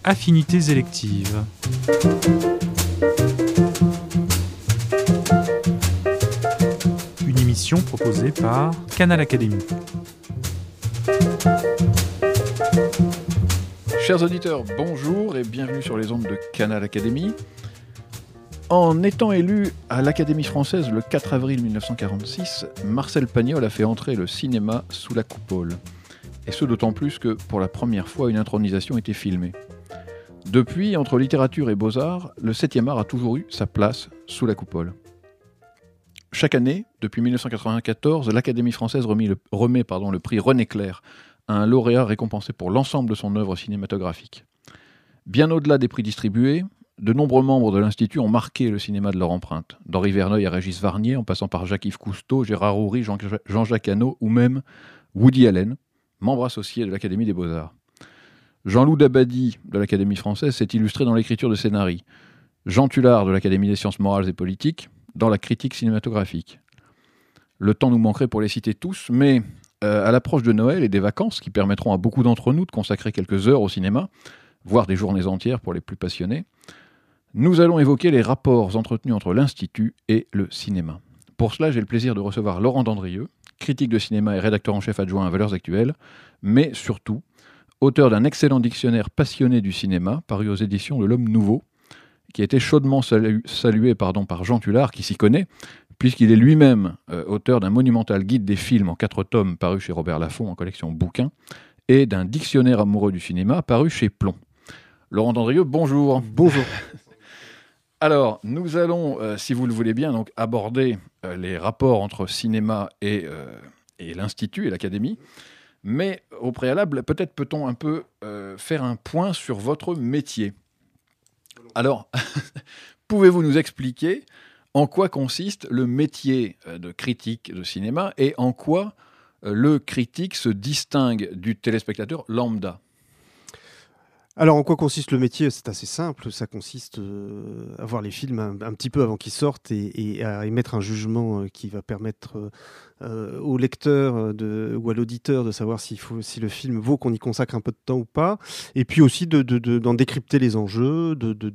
Affinités électives. Une émission proposée par Canal Académie. Chers auditeurs, bonjour et bienvenue sur les ondes de Canal Académie. En étant élu à l'Académie française le 4 avril 1946, Marcel Pagnol a fait entrer le cinéma sous la coupole. Et ce d'autant plus que, pour la première fois, une intronisation était filmée. Depuis, entre littérature et beaux-arts, le 7e art a toujours eu sa place sous la coupole. Chaque année, depuis 1994, l'Académie française remet le prix René Clair à un lauréat récompensé pour l'ensemble de son œuvre cinématographique. Bien au-delà des prix distribués, de nombreux membres de l'Institut ont marqué le cinéma de leur empreinte, d'Henri Verneuil à Régis Varnier, en passant par Jacques-Yves Cousteau, Gérard Houry, Jean-Jacques Hano ou même Woody Allen, membre associé de l'Académie des Beaux-Arts. Jean-Loup Dabadi de l'Académie française s'est illustré dans l'écriture de scénarii. Jean Tullard de l'Académie des sciences morales et politiques dans la critique cinématographique. Le temps nous manquerait pour les citer tous, mais à l'approche de Noël et des vacances qui permettront à beaucoup d'entre nous de consacrer quelques heures au cinéma, voire des journées entières pour les plus passionnés, nous allons évoquer les rapports entretenus entre l'Institut et le cinéma. Pour cela, j'ai le plaisir de recevoir Laurent Dandrieux, critique de cinéma et rédacteur en chef adjoint à Valeurs Actuelles, mais surtout auteur d'un excellent dictionnaire passionné du cinéma, paru aux éditions de l'Homme Nouveau, qui a été chaudement salué par Jean Tullard, qui s'y connaît, puisqu'il est lui-même auteur d'un monumental guide des films en 4 tomes, paru chez Robert Laffont en collection bouquins, et d'un dictionnaire amoureux du cinéma, paru chez Plomb. Laurent Dandrieux, bonjour. Bonjour. Alors, nous allons, si vous le voulez bien, donc aborder les rapports entre cinéma et l'Institut et l'Académie. Mais au préalable, peut-être peut-on un peu faire un point sur votre métier. Alors, pouvez-vous nous expliquer en quoi consiste le métier de critique de cinéma et en quoi le critique se distingue du téléspectateur lambda ? Alors, en quoi consiste le métier ? C'est assez simple. Ça consiste à voir les films un petit peu avant qu'ils sortent et à émettre un jugement qui va permettre au lecteur ou à l'auditeur de savoir si le film vaut qu'on y consacre un peu de temps ou pas. Et puis aussi d'en décrypter les enjeux,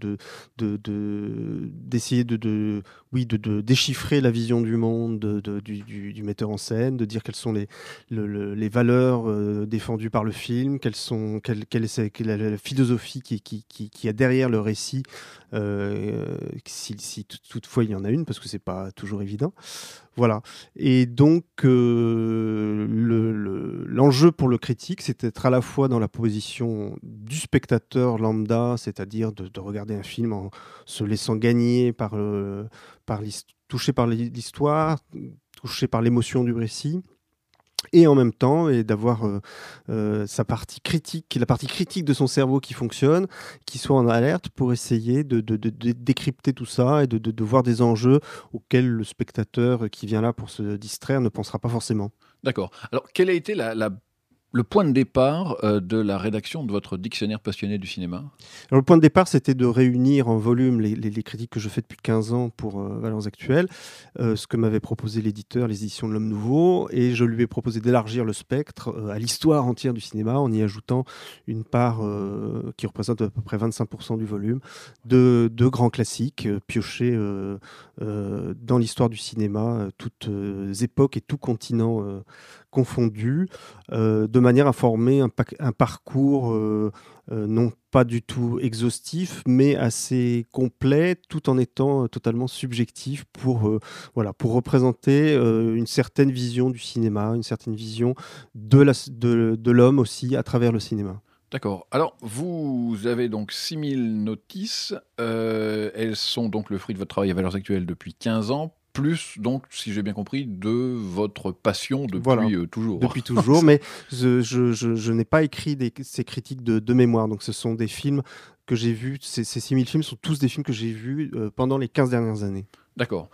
d'essayer de déchiffrer la vision du monde du metteur en scène, de dire quelles sont les valeurs défendues par le film, quelle est la philosophie qui a derrière le récit, si toutefois il y en a une, parce que c'est pas toujours évident. Voilà. Et donc, l'enjeu pour le critique, c'est d'être à la fois dans la position du spectateur lambda, c'est-à-dire de regarder un film en se laissant gagner touché par l'histoire, touché par l'émotion du récit, et en même temps, et d'avoir sa partie critique, la partie critique de son cerveau qui fonctionne, qui soit en alerte pour essayer de décrypter tout ça et de voir des enjeux auxquels le spectateur qui vient là pour se distraire ne pensera pas forcément. D'accord. Alors, quel a été le point de départ de la rédaction de votre dictionnaire passionné du cinéma ? Alors, le point de départ, c'était de réunir en volume les critiques que je fais depuis 15 ans pour Valeurs Actuelles, ce que m'avait proposé l'éditeur, les éditions de l'Homme Nouveau, et je lui ai proposé d'élargir le spectre à l'histoire entière du cinéma en y ajoutant une part qui représente à peu près 25% du volume de grands classiques piochés dans l'histoire du cinéma, toutes époques et tout continent confondus, de manière à former un parcours non pas du tout exhaustif, mais assez complet, tout en étant totalement subjectif pour représenter une certaine vision du cinéma, une certaine vision de l'homme aussi à travers le cinéma. D'accord. Alors, vous avez donc 6000 notices. Elles sont donc le fruit de votre travail à Valeurs Actuelles depuis 15 ans. Plus, donc, si j'ai bien compris, de votre passion depuis toujours. Depuis toujours, mais je n'ai pas écrit ces critiques de mémoire. Donc, ce sont des films que j'ai vus. Ces 6000 films sont tous des films que j'ai vus pendant les 15 dernières années. D'accord.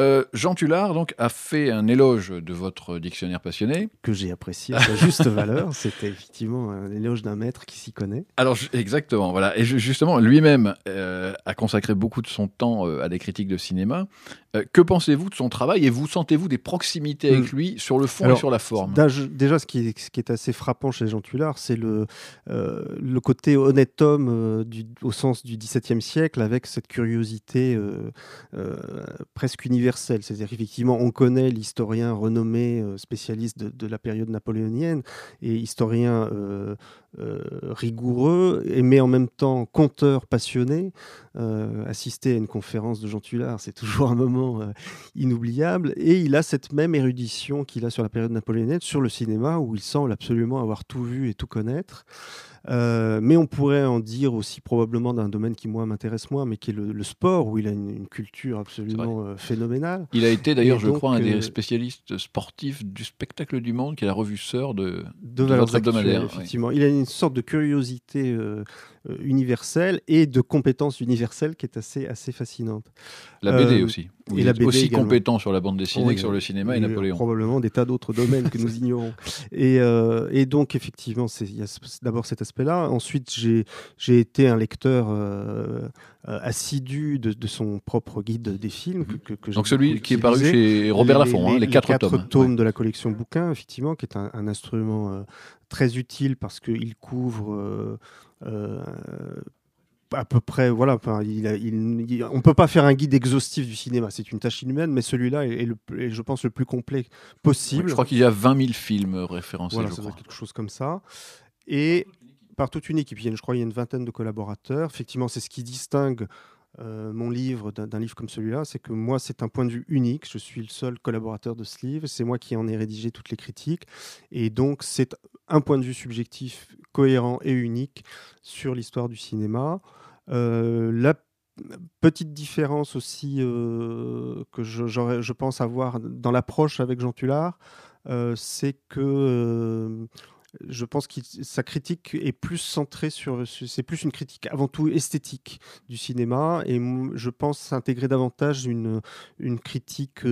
Jean Tullard donc, a fait un éloge de votre dictionnaire passionné. Que j'ai apprécié à sa juste valeur. C'était effectivement un éloge d'un maître qui s'y connaît. Alors, exactement, voilà. Et justement, lui-même a consacré beaucoup de son temps à des critiques de cinéma. Que pensez-vous de son travail et vous sentez-vous des proximités avec lui sur le fond et sur la forme ? Déjà, ce qui est assez frappant chez Jean Tullard, c'est le côté honnête homme au sens du XVIIe siècle, avec cette curiosité presque universelle. C'est-à-dire qu'effectivement, on connaît l'historien renommé, spécialiste de la période napoléonienne, et historien rigoureux, mais en même temps conteur passionné. Assister à une conférence de Jean Tullard, c'est toujours un moment inoubliable. Et il a cette même érudition qu'il a sur la période napoléonienne, sur le cinéma, où il semble absolument avoir tout vu et tout connaître. Mais on pourrait en dire aussi probablement d'un domaine qui, moi, m'intéresse moins, mais qui est le sport, où il a une culture absolument phénoménale. Il a été d'ailleurs, je crois, un des spécialistes sportifs du spectacle du Monde, qui est la revue sœur de votre hebdomadaire. Effectivement. Il a une sorte de curiosité universelle et de compétence universelle qui est assez fascinante. La BD aussi. Et la BD aussi également. Compétent sur la bande dessinée que sur le cinéma et Napoléon. Probablement des tas d'autres domaines que nous ignorons. Et donc, effectivement, il y a d'abord cet aspect-là. Ensuite, j'ai été un lecteur assidu de son propre guide des films. Donc celui qui est paru chez Robert Laffont, les 4 tomes de la collection bouquins, effectivement, qui est un instrument très utile parce qu'il couvre... à peu près, voilà. On ne peut pas faire un guide exhaustif du cinéma, c'est une tâche inhumaine, mais celui-là est je pense, le plus complet possible. Je crois qu'il y a 20 000 films référencés. Voilà, ça doit être quelque chose comme ça. Et par toute une équipe, je crois qu'il y a une vingtaine de collaborateurs. Effectivement, c'est ce qui distingue mon livre d'un livre comme celui-là, c'est que moi, c'est un point de vue unique. Je suis le seul collaborateur de ce livre. C'est moi qui en ai rédigé toutes les critiques. Et donc, c'est un point de vue subjectif, cohérent et unique sur l'histoire du cinéma. La petite différence aussi que je pense avoir dans l'approche avec Jean Tullard, c'est que je pense que sa critique est plus centrée c'est plus une critique avant tout esthétique du cinéma, et je pense intégrer davantage une critique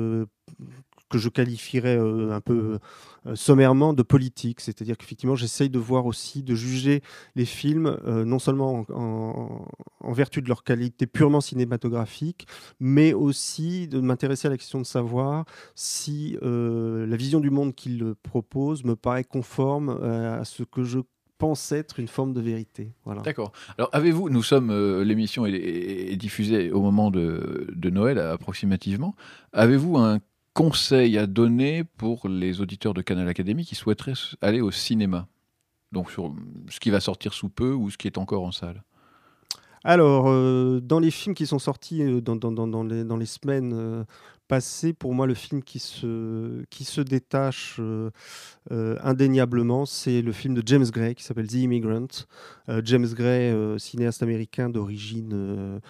que je qualifierais un peu sommairement de politique. C'est-à-dire qu'effectivement, j'essaye de voir aussi, de juger les films, non seulement en vertu de leur qualité purement cinématographique, mais aussi de m'intéresser à la question de savoir si la vision du monde qu'il propose me paraît conforme à ce que je pense être une forme de vérité. Voilà. D'accord. Alors, l'émission est diffusée au moment de Noël, approximativement. Avez-vous un conseil à donner pour les auditeurs de Canal Académie qui souhaiteraient aller au cinéma ? Donc, sur ce qui va sortir sous peu ou ce qui est encore en salle ? Alors, dans les films qui sont sortis dans les semaines passées, pour moi, le film qui se détache indéniablement, c'est le film de James Gray qui s'appelle The Immigrant. James Gray, cinéaste américain d'origine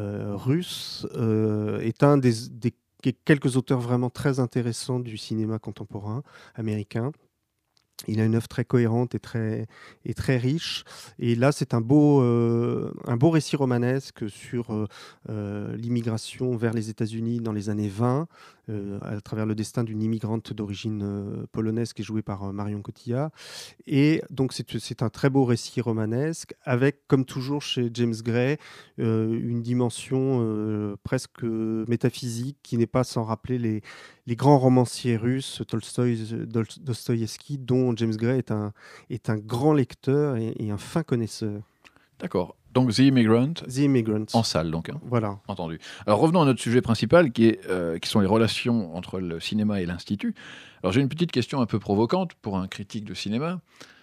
russe, est un des quelques auteurs vraiment très intéressants du cinéma contemporain américain. Il a une œuvre très cohérente et très riche. Et là, c'est un beau récit romanesque sur l'immigration vers les États-Unis dans les années 20, à travers le destin d'une immigrante d'origine polonaise qui est jouée par Marion Cotillard. Et donc, c'est un très beau récit romanesque avec, comme toujours chez James Gray, une dimension presque métaphysique qui n'est pas sans rappeler les grands romanciers russes, Dostoïevski, dont James Gray est un grand lecteur et un fin connaisseur. D'accord. Donc The Immigrant. En salle, donc. Voilà. Entendu. Alors revenons à notre sujet principal, qui sont les relations entre le cinéma et l'Institut. Alors j'ai une petite question un peu provocante pour un critique de cinéma.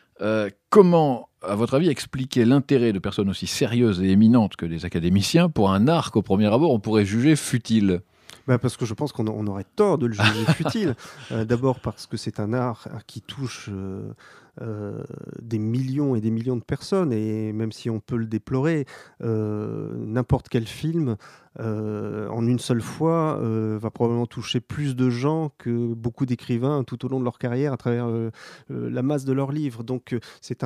Comment, à votre avis, expliquer l'intérêt de personnes aussi sérieuses et éminentes que des académiciens pour un art qu'au premier abord on pourrait juger futile ? Parce que je pense qu'on aurait tort de le juger futile. D'abord parce que c'est un art qui touche des millions et des millions de personnes, et même si on peut le déplorer, n'importe quel film en une seule fois va probablement toucher plus de gens que beaucoup d'écrivains tout au long de leur carrière à travers la masse de leurs livres. Donc c'est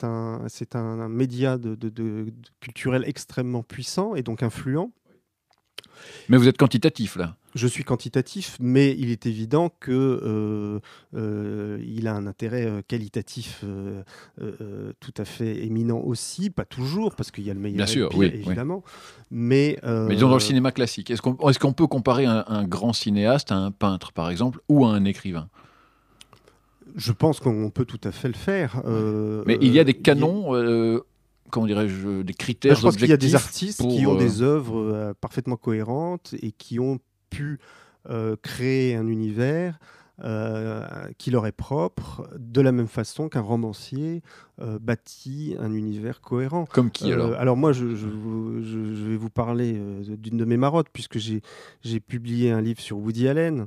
un média culturel extrêmement puissant et donc influent. Mais vous êtes quantitatif, là. Je suis quantitatif, mais il est évident que il a un intérêt qualitatif tout à fait éminent aussi, pas toujours, parce qu'il y a le meilleur Bien et sûr, le pire, oui, évidemment. Mais disons dans le cinéma classique, est-ce qu'on peut comparer un grand cinéaste à un peintre, par exemple, ou à un écrivain? je pense qu'on peut tout à fait le faire. Mais il y a des canons, comment dirais-je, des critères je pense qu'il y a des objectifs artistes qui ont pour, des œuvres parfaitement cohérentes et qui ont pu créer un univers qui leur est propre, de la même façon qu'un romancier bâtit un univers cohérent. Comme qui alors? Alors moi, je vais vous parler d'une de mes marottes, puisque j'ai publié un livre sur Woody Allen,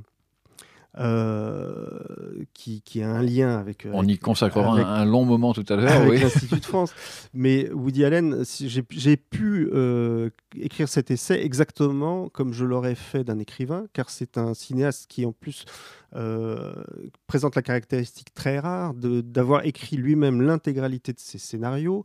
qui a un lien avec... On y consacrera avec- un long moment tout à l'heure, avec oui. l'Institut de France. Mais Woody Allen, j'ai pu écrire cet essai exactement comme je l'aurais fait d'un écrivain, car c'est un cinéaste qui, en plus, présente la caractéristique très rare d'avoir écrit lui-même l'intégralité de ses scénarios.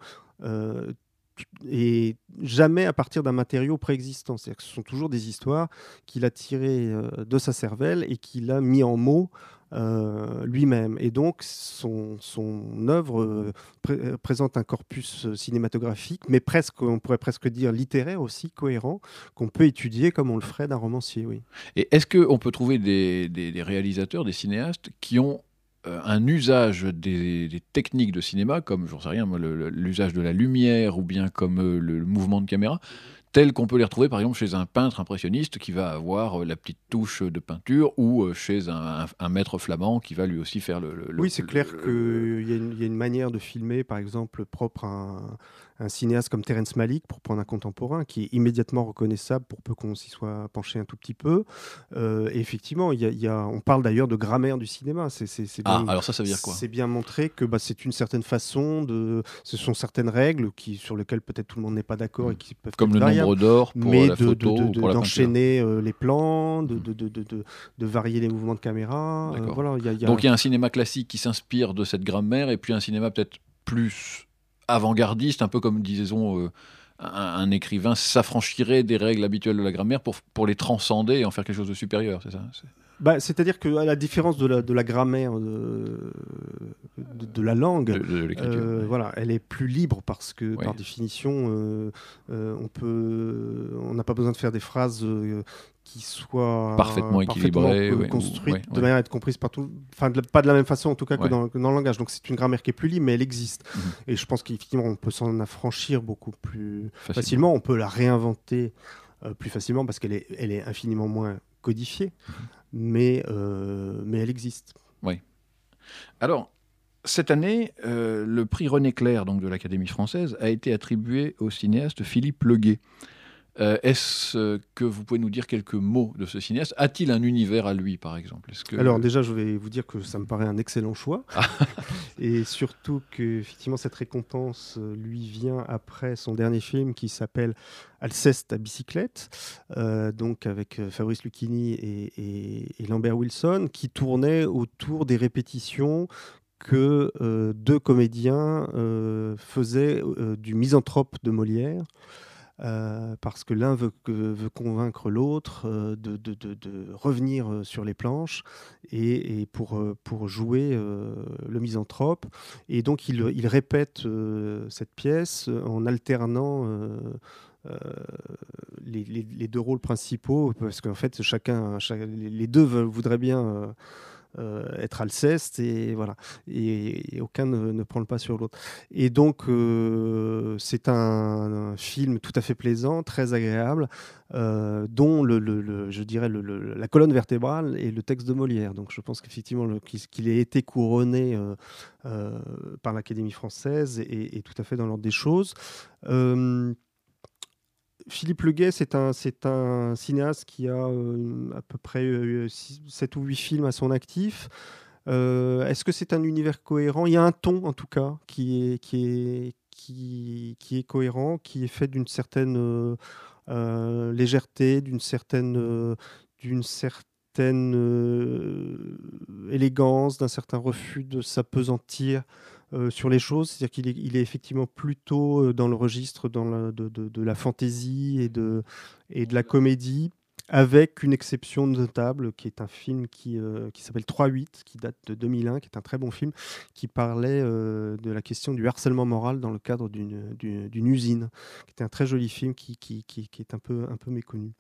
Et jamais à partir d'un matériau préexistant. C'est-à-dire que ce sont toujours des histoires qu'il a tirées de sa cervelle et qu'il a mis en mots lui-même. Et donc, son œuvre présente un corpus cinématographique, mais presque, on pourrait presque dire littéraire aussi, cohérent, qu'on peut étudier comme on le ferait d'un romancier, oui. Et est-ce qu'on peut trouver des réalisateurs, des cinéastes qui ont un usage des techniques de cinéma, comme, j'en sais rien, moi, l'usage de la lumière ou bien comme le mouvement de caméra, tels qu'on peut les retrouver par exemple chez un peintre impressionniste qui va avoir la petite touche de peinture ou chez un maître flamand qui va lui aussi faire Oui, c'est clair qu'il y a une manière de filmer, par exemple, propre à un cinéaste comme Terrence Malick, pour prendre un contemporain, qui est immédiatement reconnaissable pour peu qu'on s'y soit penché un tout petit peu. Et effectivement, on parle d'ailleurs de grammaire du cinéma. Alors ça veut dire quoi? C'est bien montré que c'est une certaine façon ce sont certaines règles sur lesquelles peut-être tout le monde n'est pas d'accord et qui peuvent comme être le variables, nombre d'or pour mais la photo ou pour la peinture. d'enchaîner les plans, de varier les mouvements de caméra. D'accord. Voilà, Donc il y a un cinéma classique qui s'inspire de cette grammaire et puis un cinéma peut-être plus avant-gardiste, un peu comme disons un écrivain s'affranchirait des règles habituelles de la grammaire pour les transcender et en faire quelque chose de supérieur, c'est ça? C'est-à-dire qu'à la différence de la grammaire de la langue, De l'écriture. Oui. voilà, elle est plus libre parce que, Oui. par définition, on n'a pas besoin de faire des phrases qui soient Parfaitement équilibrées, oui, construites ou- de manière à être comprises par tout, enfin pas de la même façon en tout cas que Ouais. dans le langage. Donc c'est une grammaire qui est plus libre, mais elle existe. Mhm. Et je pense qu'effectivement on peut s'en affranchir beaucoup plus facilement. On peut la réinventer plus facilement parce qu'elle est infiniment moins codifiée. Mais elle existe. Oui. Alors, cette année, le prix René Clair, donc de l'Académie française, a été attribué au cinéaste Philippe Leguet. Est-ce que vous pouvez nous dire quelques mots de ce cinéaste? A-t-il un univers à lui, par exemple? Alors déjà, je vais vous dire que ça me paraît un excellent choix. Et surtout qu'effectivement, cette récompense lui vient après son dernier film qui s'appelle Alceste à bicyclette, donc avec Fabrice Lucchini et Lambert Wilson, qui tournait autour des répétitions que deux comédiens faisaient du Misanthrope de Molière. Parce que l'un veut convaincre l'autre de revenir sur les planches et pour jouer le Misanthrope. Et donc il répète cette pièce en alternant les deux rôles principaux, parce qu'en fait les deux voudraient bien être Alceste, et voilà, et aucun ne prend le pas sur l'autre. Et donc c'est un film tout à fait plaisant, très agréable, dont je dirais la colonne vertébrale est le texte de Molière. Donc je pense qu'effectivement qu'il ait été couronné par l'Académie française est tout à fait dans l'ordre des choses. Philippe Leguet, c'est un cinéaste qui a à peu près 7 ou 8 films à son actif. Est-ce que c'est un univers cohérent? Il y a un ton, en tout cas, qui est cohérent, qui est fait d'une certaine légèreté, d'une certaine élégance, d'un certain refus de s'appesantir sur les choses. C'est-à-dire qu'il est effectivement plutôt dans le registre de la fantaisie et de la comédie, avec une exception notable qui est un film qui s'appelle 3-8, qui date de 2001, qui est un très bon film, qui parlait de la question du harcèlement moral dans le cadre d'une usine, qui était un très joli film qui est un peu méconnu.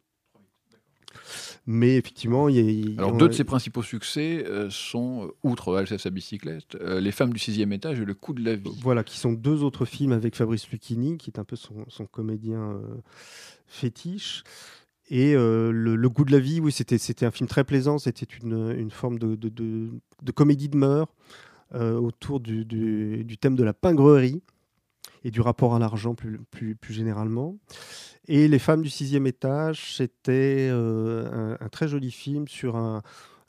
Mais effectivement, Alors, deux de ses principaux succès sont, outre Alsace à bicyclette, Les femmes du 6e étage et Le coup de la vie. Voilà, qui sont deux autres films avec Fabrice Lucchini, qui est un peu son comédien fétiche. Et le goût de la vie, oui, c'était un film très plaisant. C'était une forme de comédie de mœurs autour du thème de la pingrerie et du rapport à l'argent plus généralement. Et Les femmes du 6e étage, c'était un très joli film sur un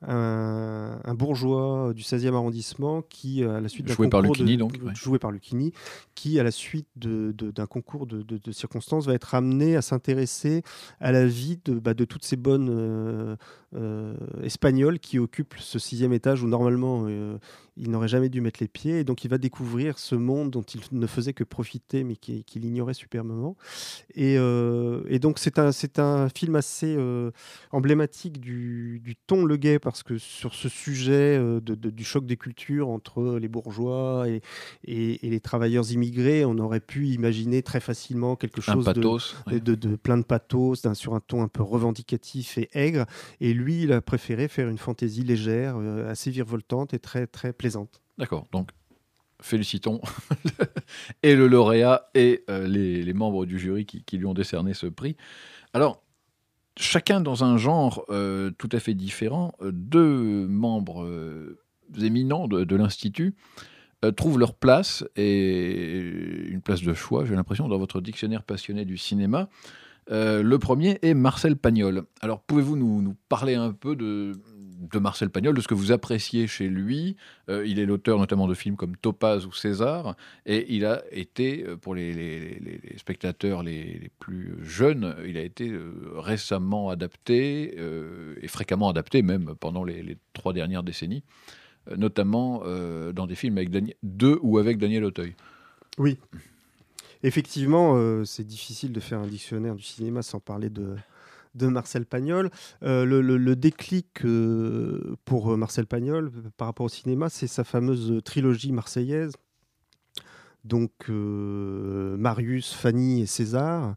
bourgeois du 16e arrondissement qui, à la suite d'un Joué par concours Lucchini, donc, ouais. joué par Lucchini, qui, à la suite d'un concours de circonstances, va être amené à s'intéresser à la vie de toutes ces bonnes espagnoles qui occupent ce 6e étage où normalement il n'aurait jamais dû mettre les pieds. Et donc il va découvrir ce monde dont il ne faisait que profiter, mais qu'il ignorait superbement. Et donc c'est un film assez emblématique du ton Le Guet, parce que sur ce sujet du choc des cultures entre les bourgeois et les travailleurs immigrés, on aurait pu imaginer très facilement quelque chose de plein de pathos, sur un ton un peu revendicatif et aigre. Et lui, il a préféré faire une fantaisie légère, assez virevoltante et très, très plaisante. D'accord, donc félicitons et le lauréat et les membres du jury qui lui ont décerné ce prix. Alors, chacun dans un genre tout à fait différent, deux membres éminents de l'Institut trouvent leur place, et une place de choix, j'ai l'impression, dans votre dictionnaire passionné du cinéma. Le premier est Marcel Pagnol. Alors, pouvez-vous nous parler un peu de Marcel Pagnol, de ce que vous appréciez chez lui? Il est l'auteur notamment de films comme Topaz ou César, et il a été, pour les spectateurs les plus jeunes, il a été récemment adapté, et fréquemment adapté même pendant les 3 dernières décennies, notamment dans des films de ou avec Daniel Auteuil. Oui. Effectivement, c'est difficile de faire un dictionnaire du cinéma sans parler de Marcel Pagnol. Le déclic pour Marcel Pagnol par rapport au cinéma, c'est sa fameuse trilogie marseillaise. Donc Marius, Fanny et César,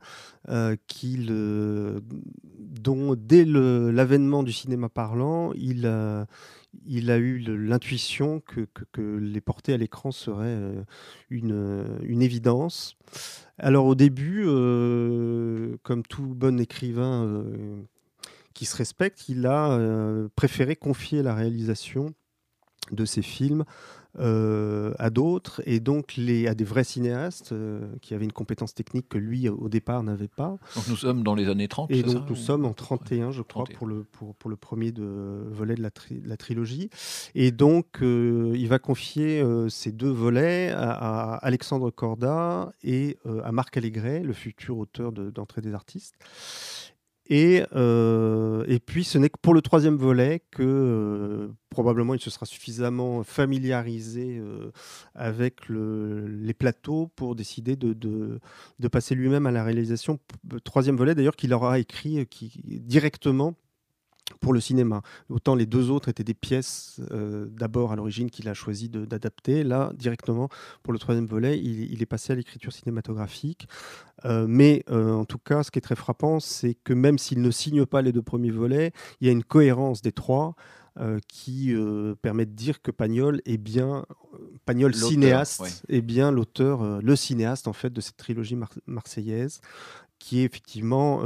dont dès l'avènement du cinéma parlant, il a eu l'intuition que les porter à l'écran serait une évidence. Alors au début, comme tout bon écrivain qui se respecte, il a préféré confier la réalisation de ses films à d'autres, et donc à des vrais cinéastes qui avaient une compétence technique que lui au départ n'avait pas. Donc nous sommes dans les années 30, et c'est donc ça, nous sommes en 31, je crois, 31. pour le premier volet de la trilogie. Et donc il va confier ces deux volets à Alexandre Corda et à Marc Allégret, le futur auteur d'Entrée des artistes. Et puis, ce n'est que pour le troisième volet que probablement il se sera suffisamment familiarisé avec les plateaux pour décider de passer lui-même à la réalisation. Troisième volet, d'ailleurs, qu'il aura écrit directement pour le cinéma. Autant les deux autres étaient des pièces d'abord à l'origine qu'il a choisi d'adapter. Là, directement, pour le troisième volet, il est passé à l'écriture cinématographique. Mais en tout cas, ce qui est très frappant, c'est que même s'il ne signe pas les deux premiers volets, il y a une cohérence des trois qui permet de dire que Pagnol est bien cinéaste, ouais. est bien l'auteur, le cinéaste en fait de cette trilogie marseillaise, qui est effectivement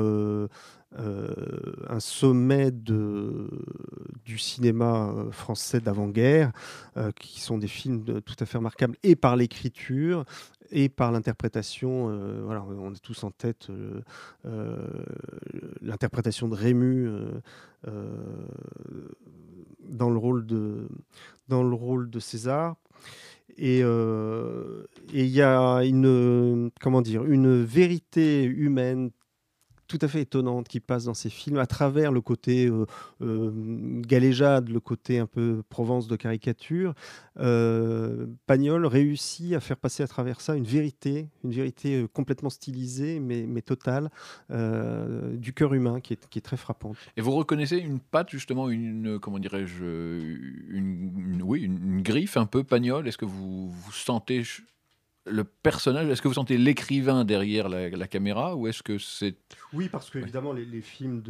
un sommet du cinéma français d'avant-guerre, qui sont des films tout à fait remarquables, et par l'écriture et par l'interprétation. Voilà, on a tous en tête l'interprétation de Rému dans le rôle de César. Et il y a une vérité humaine tout à fait étonnante qui passe dans ces films, à travers le côté galéjade, le côté un peu Provence de caricature. Pagnol réussit à faire passer à travers ça une vérité complètement stylisée, mais totale, du cœur humain, qui est très frappante. Et vous reconnaissez une patte, justement, comment dirais-je, une griffe un peu Pagnol? Est-ce que vous sentez le personnage, est-ce que vous sentez l'écrivain derrière la caméra, ou est-ce que c'est... Oui, parce que évidemment, les films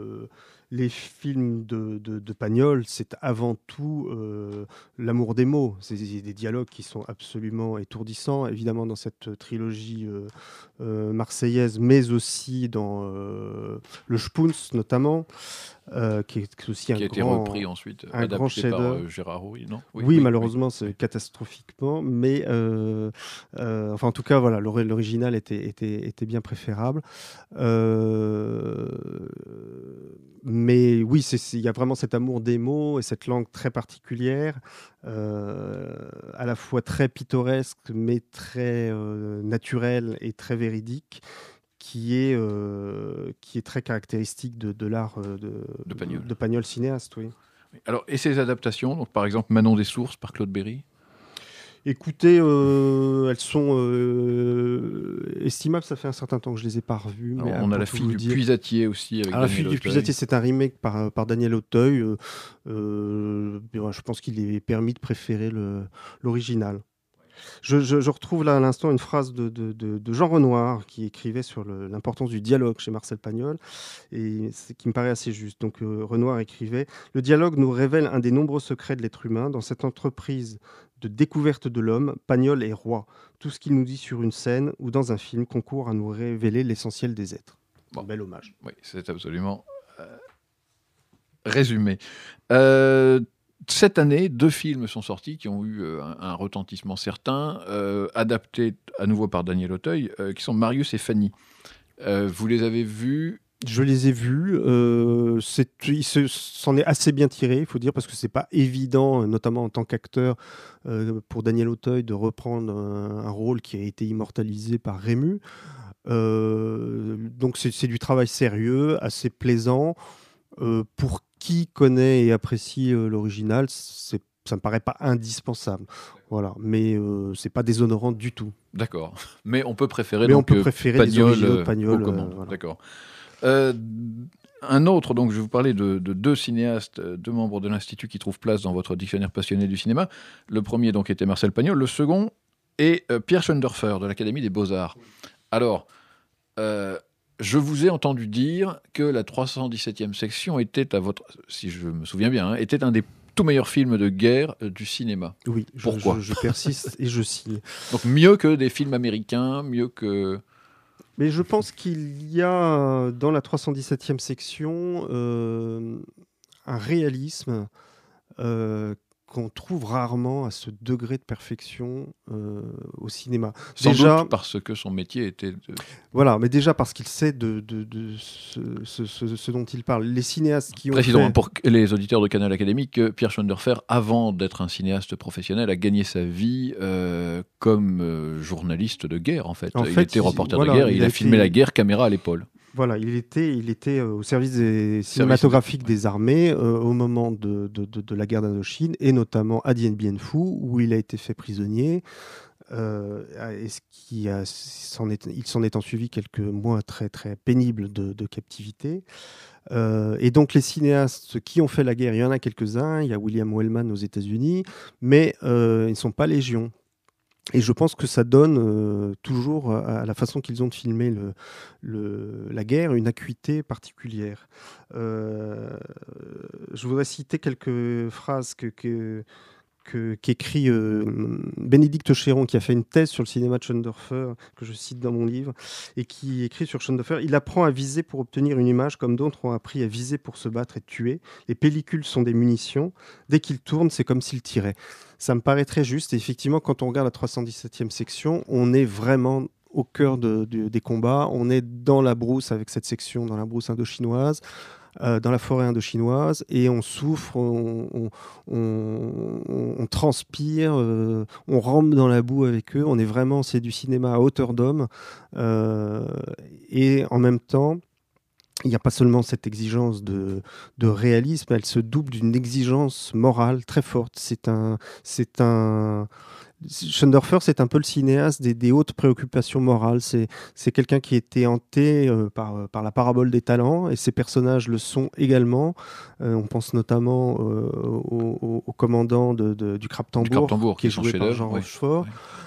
de Pagnol, c'est avant tout l'amour des mots. C'est des dialogues qui sont absolument étourdissants, évidemment dans cette trilogie marseillaise, mais aussi dans le Spoons notamment, qui est aussi qui a été repris ensuite, un grand adapté chef-d'œuvre. par Gérard Houry, non? Oui, malheureusement, c'est catastrophiquement, mais enfin, en tout cas, voilà, l'original était bien préférable. Mais oui, il y a vraiment cet amour des mots et cette langue très particulière, à la fois très pittoresque, mais très naturelle et très véridique, qui est très caractéristique de l'art de Pagnol cinéaste, oui. Alors, et ces adaptations, donc par exemple Manon des Sources par Claude Berry? Écoutez, elles sont estimables. Ça fait un certain temps que je les ai pas revues. Mais on a La Fille du Puisatier aussi avec La Fille du Puisatier, c'est un remake par Daniel Auteuil. Je pense qu'il est permis de préférer l'original. Je retrouve là à l'instant une phrase de Jean Renoir qui écrivait sur l'importance du dialogue chez Marcel Pagnol, et qui me paraît assez juste. Donc Renoir écrivait: « Le dialogue nous révèle un des nombreux secrets de l'être humain. Dans cette entreprise de découverte de l'homme, Pagnol est roi. Tout ce qu'il nous dit sur une scène ou dans un film concourt à nous révéler l'essentiel des êtres. » Bon, bel hommage. Oui, c'est absolument résumé. Cette année, 2 films sont sortis qui ont eu un retentissement certain, adaptés à nouveau par Daniel Auteuil, qui sont Marius et Fanny. Vous les avez vus? Je les ai vus. Il s'en est assez bien tiré, il faut dire, parce que c'est pas évident, notamment en tant qu'acteur, pour Daniel Auteuil, de reprendre un rôle qui a été immortalisé par Rému. Donc c'est du travail sérieux, assez plaisant. Pour qui connaît et apprécie l'original, ça me paraît pas indispensable. Voilà, mais c'est pas déshonorant du tout. D'accord. Mais on peut préférer Pagnol, les originaux de Pagnol. Voilà. D'accord. Un autre, donc je vais vous parler de 2 cinéastes, 2 membres de l'Institut qui trouvent place dans votre dictionnaire passionné du cinéma. Le premier donc était Marcel Pagnol, le second est Pierre Schoendoerfer de l'Académie des Beaux-Arts. Alors, je vous ai entendu dire que la 317e section était, si je me souviens bien, était un des tout meilleurs films de guerre du cinéma. Oui, pourquoi? Je persiste et je signe. Donc mieux que des films américains, mieux que... Mais je pense qu'il y a dans la 317e section un réalisme qu'on trouve rarement à ce degré de perfection au cinéma. Sans doute parce que son métier était... Voilà, mais déjà parce qu'il sait de ce dont il parle. Les cinéastes qui ont Précisons pour les auditeurs de Canal Académie que Pierre Schoendoerfer, avant d'être un cinéaste professionnel, a gagné sa vie comme journaliste de guerre, en fait. Il était reporter de guerre et il a filmé la guerre caméra à l'épaule. Voilà, il était au service cinématographique des armées au moment de la guerre d'Indochine, et notamment à Dien Bien Phu, où il a été fait prisonnier. Il s'en est ensuivi quelques mois très, très pénibles de captivité. Et donc les cinéastes qui ont fait la guerre, il y en a quelques-uns. Il y a William Wellman aux États-Unis, mais ils ne sont pas légion. Et je pense que ça donne toujours à la façon qu'ils ont de filmer la guerre une acuité particulière. Je voudrais citer quelques phrases qu'écrit Bénédicte Chéron, qui a fait une thèse sur le cinéma de Schoendoerfer, que je cite dans mon livre, et qui écrit sur Schoendoerfer: « Il apprend à viser pour obtenir une image comme d'autres ont appris à viser pour se battre et tuer. Les pellicules sont des munitions. Dès qu'il tourne, c'est comme s'il tirait. » Ça me paraît très juste. Et effectivement, quand on regarde la 317e section, on est vraiment au cœur des combats. On est dans la brousse avec cette section, dans la brousse indochinoise, dans la forêt indochinoise, et on souffre, on transpire, on rampe dans la boue avec eux. On est vraiment, c'est du cinéma à hauteur d'homme, et en même temps, il n'y a pas seulement cette exigence de réalisme, elle se double d'une exigence morale très forte. Schoendoerfer, c'est un peu le cinéaste des hautes préoccupations morales. C'est quelqu'un qui était hanté par la parabole des talents, et ses personnages le sont également. On pense notamment au commandant du Krapp-Tambour, qui est joué par Jean Rochefort.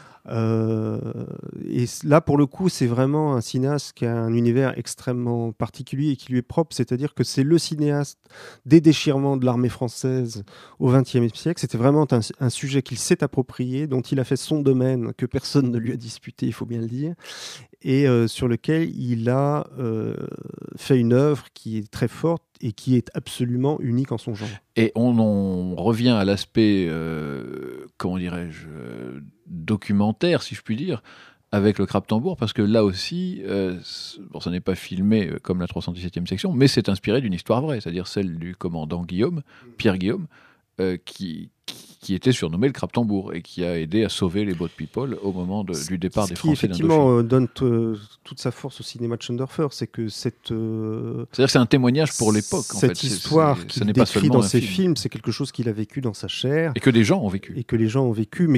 Et là, pour le coup, c'est vraiment un cinéaste qui a un univers extrêmement particulier et qui lui est propre, c'est-à-dire que c'est le cinéaste des déchirements de l'armée française au XXe siècle. C'était vraiment un sujet qu'il s'est approprié, dont il a fait son domaine, que personne ne lui a disputé, il faut bien le dire, et sur lequel il a fait une œuvre qui est très forte et qui est absolument unique en son genre. Et on revient à l'aspect, comment dirais-je, documentaire, si je puis dire, avec le Krapp-Tambour, parce que là aussi, ça n'est pas filmé comme la 317e section, mais c'est inspiré d'une histoire vraie, c'est-à-dire celle du commandant Guillaume, Pierre Guillaume, qui était surnommé le Krapp-Tambour et qui a aidé à sauver les boat people au moment du départ des Français d'Indochine. Effectivement, donne toute sa force au cinéma de Schoendoerfer, c'est que c'est-à-dire que c'est un témoignage pour l'époque. Cette histoire qu'il décrit dans ses films, c'est quelque chose qu'il a vécu dans sa chair. Et que des gens ont vécu. Mais que les gens,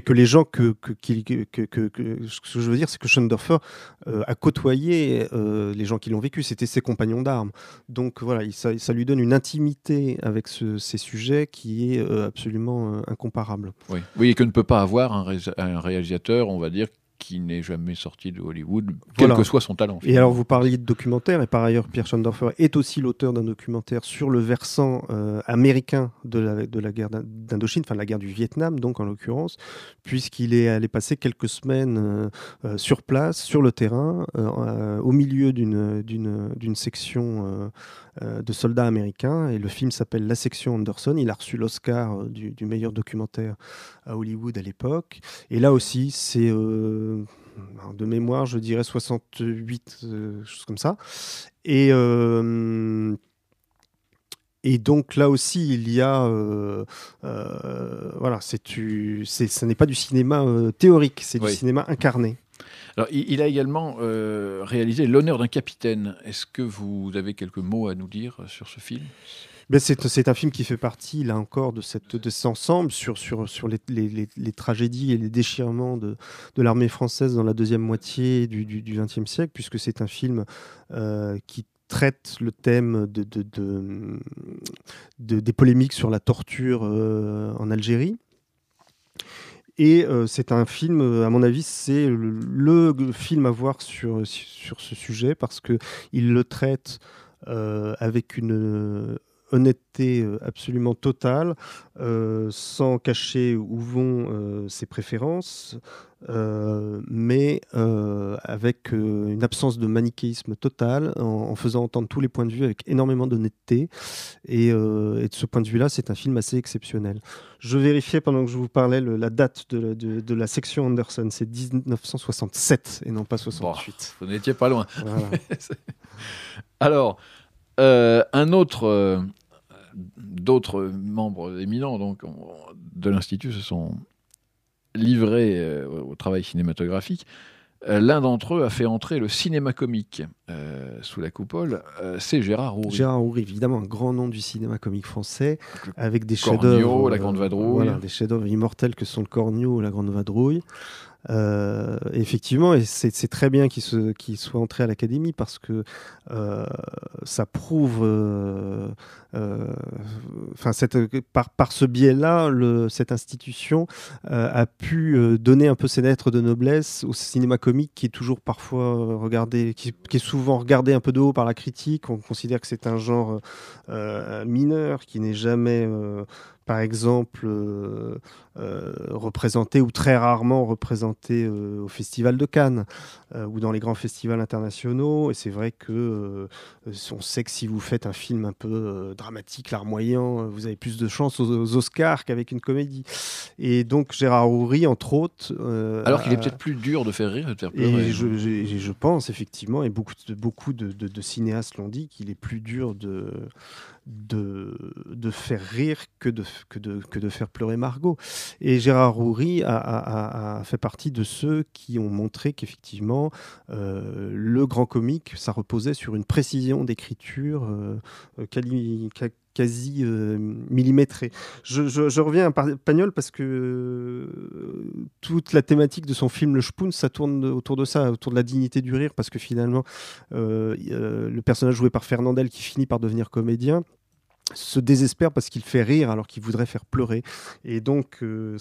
ce que je veux dire, c'est que Schoendoerfer a côtoyé les gens qui l'ont vécu. C'était ses compagnons d'armes. Donc voilà, ça lui donne une intimité avec ces sujets qui est absolument incomparable. Oui, et que ne peut pas avoir un réalisateur, on va dire, qui n'est jamais sorti de Hollywood, quel que soit son talent. Et alors, vous parliez de documentaire, et par ailleurs, Pierre Schoendoerfer est aussi l'auteur d'un documentaire sur le versant américain de la guerre d'Indochine, enfin la guerre du Vietnam, donc en l'occurrence, puisqu'il est allé passer quelques semaines sur place, sur le terrain, au milieu d'une section de soldats américains, et le film s'appelle La Section Anderson. Il a reçu l'Oscar du meilleur documentaire à Hollywood à l'époque. Et là aussi, c'est de mémoire, je dirais 68, choses comme ça. Et donc là aussi, il y a, voilà, ce n'est pas du cinéma théorique, c'est du cinéma incarné. Alors, il a également réalisé L'honneur d'un capitaine. Est-ce que vous avez quelques mots à nous dire sur ce film ? C'est un film qui fait partie, là encore, de cet ensemble sur les tragédies et les déchirements de l'armée française dans la deuxième moitié du XXe siècle, puisque c'est un film qui traite le thème des polémiques sur la torture en Algérie. Et c'est un film, à mon avis, c'est le film à voir sur ce sujet, parce qu'il le traite avec une honnêteté absolument totale, sans cacher où vont ses préférences, mais avec une absence de manichéisme total, en faisant entendre tous les points de vue avec énormément d'honnêteté. Et de ce point de vue-là, c'est un film assez exceptionnel. Je vérifiais pendant que je vous parlais la date de la section Anderson. C'est 1967 et non pas 68. Bon, vous n'étiez pas loin. Voilà. Alors, d'autres membres éminents donc, de l'Institut se sont livrés au travail cinématographique. L'un d'entre eux a fait entrer le cinéma comique sous la coupole, c'est Gérard Houry. Gérard Houry, évidemment, un grand nom du cinéma comique français, avec des chefs-d'œuvre, La Grande Vadrouille. Voilà, des chefs-d'œuvre immortels que sont le Cornio, La Grande Vadrouille. Effectivement, et c'est très bien qu'il soit entré à l'Académie, parce que ça prouve, par ce biais-là, cette institution a pu donner un peu ses lettres de noblesse au cinéma comique, qui est toujours parfois regardé, qui est souvent regardé un peu de haut par la critique. On considère que c'est un genre mineur, qui n'est jamais par exemple représenté, ou très rarement représenté au Festival de Cannes ou dans les grands festivals internationaux. Et c'est vrai que on sait que si vous faites un film un peu dramatique, larmoyant, vous avez plus de chances aux Oscars qu'avec une comédie. Et donc Gérard Houry, entre autres... alors qu'il est peut-être plus dur de faire rire, de faire pleurer. Et je pense, effectivement, et beaucoup de cinéastes l'ont dit, qu'il est plus dur de faire rire que de faire pleurer Margot. Et Gérard Houry a fait partie de ceux qui ont montré qu'effectivement, le grand comique, ça reposait sur une précision d'écriture quasi millimétrée. Je reviens à Pagnol parce que toute la thématique de son film Le Spoon, ça tourne autour de ça, autour de la dignité du rire, parce que finalement, le personnage joué par Fernandel, qui finit par devenir comédien, se désespère parce qu'il fait rire alors qu'il voudrait faire pleurer. Et donc,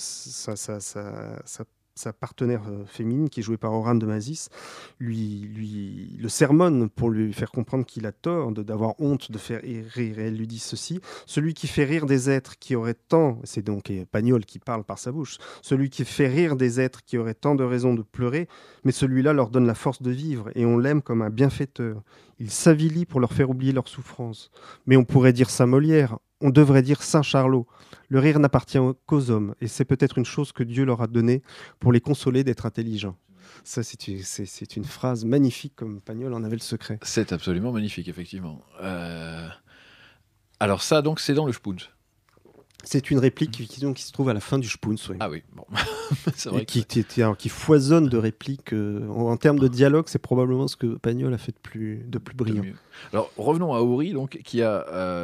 sa partenaire féminine, qui est jouée par Orane de Mazis, lui le sermonne pour lui faire comprendre qu'il a tort d'avoir honte de faire rire. Et elle lui dit ceci: celui qui fait rire des êtres qui auraient tant, c'est donc Pagnol qui parle par sa bouche, celui qui fait rire des êtres qui auraient tant de raisons de pleurer, mais celui-là leur donne la force de vivre et on l'aime comme un bienfaiteur. Il s'avilit pour leur faire oublier leur souffrance. Mais on pourrait dire ça Molière, on devrait dire Saint-Charlot. Le rire n'appartient qu'aux hommes, et c'est peut-être une chose que Dieu leur a donnée pour les consoler d'être intelligents. Ça, c'est une phrase magnifique, comme Pagnol en avait le secret. C'est absolument magnifique, effectivement. Alors ça, donc, c'est dans le Spoons. C'est une réplique qui se trouve à la fin du Spoons. Oui. Ah oui, bon. C'est vrai qui foisonne de répliques. En termes de dialogue, c'est probablement ce que Pagnol a fait de plus brillant. Alors, revenons à Houry, donc, qui a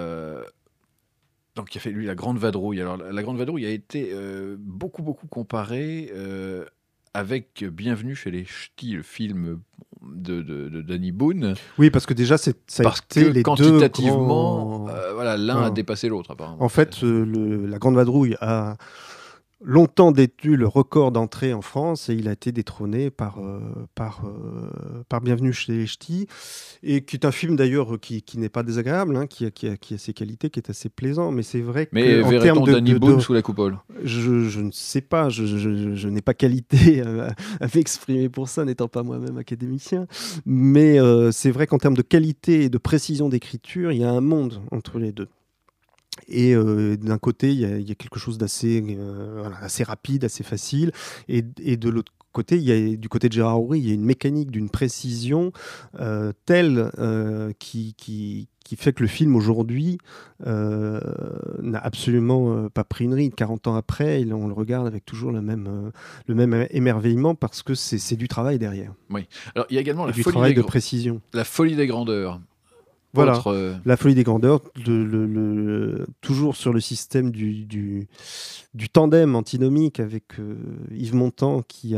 fait, lui, La Grande Vadrouille. Alors, La Grande Vadrouille a été beaucoup comparée avec Bienvenue chez les Ch'tis, le film de Danny Boone. Oui, parce que déjà, ça a été les quantitativement, deux grands... l'un a dépassé l'autre, apparemment. En fait, La Grande Vadrouille a longtemps détenu le record d'entrée en France et il a été détrôné par Bienvenue chez les Ch'tis, et qui est un film d'ailleurs qui n'est pas désagréable, hein, qui a ses qualités, qui est assez plaisant, mais c'est vrai que mais verrait-on Danny Boone sous la coupole? Je ne sais pas, je n'ai pas qualité à m'exprimer pour ça, n'étant pas moi-même académicien, mais c'est vrai qu'en termes de qualité et de précision d'écriture, il y a un monde entre les deux. Et d'un côté, il y a quelque chose d'assez assez rapide, assez facile. Et de l'autre côté, du côté de Gérard Houry, il y a une mécanique d'une précision telle qui fait que le film, aujourd'hui, n'a absolument pas pris une ride. 40 ans après, on le regarde avec toujours le même émerveillement, parce que c'est du travail derrière. Oui. Alors, il y a également du travail de précision. La folie des grandeurs. Voilà, La folie des grandeurs, toujours sur le système du tandem antinomique avec Yves Montand qui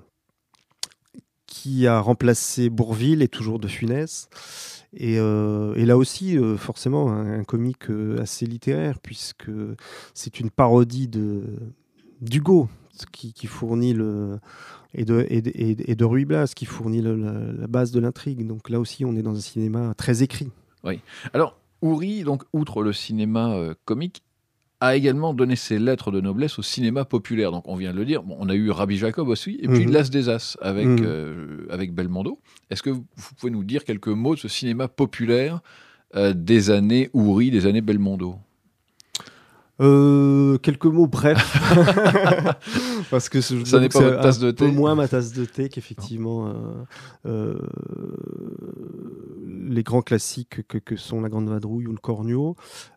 a remplacé Bourvil, et toujours de Funès. Et là aussi, forcément, un comique assez littéraire, puisque c'est une parodie d'Hugo qui fournit et de Ruy Blas, qui fournit la base de l'intrigue. Donc là aussi, on est dans un cinéma très écrit. Oui. Alors, Houry, donc, outre le cinéma comique, a également donné ses lettres de noblesse au cinéma populaire. Donc, on vient de le dire, on a eu Rabbi Jacob aussi, et puis L'As des As avec Belmondo. Est-ce que vous pouvez nous dire quelques mots de ce cinéma populaire des années Houry, des années Belmondo? Quelques mots brefs, parce que ça n'est pas votre tasse de thé. Un peu moins ma tasse de thé qu'effectivement les grands classiques que sont La Grande Vadrouille ou Le Cornio.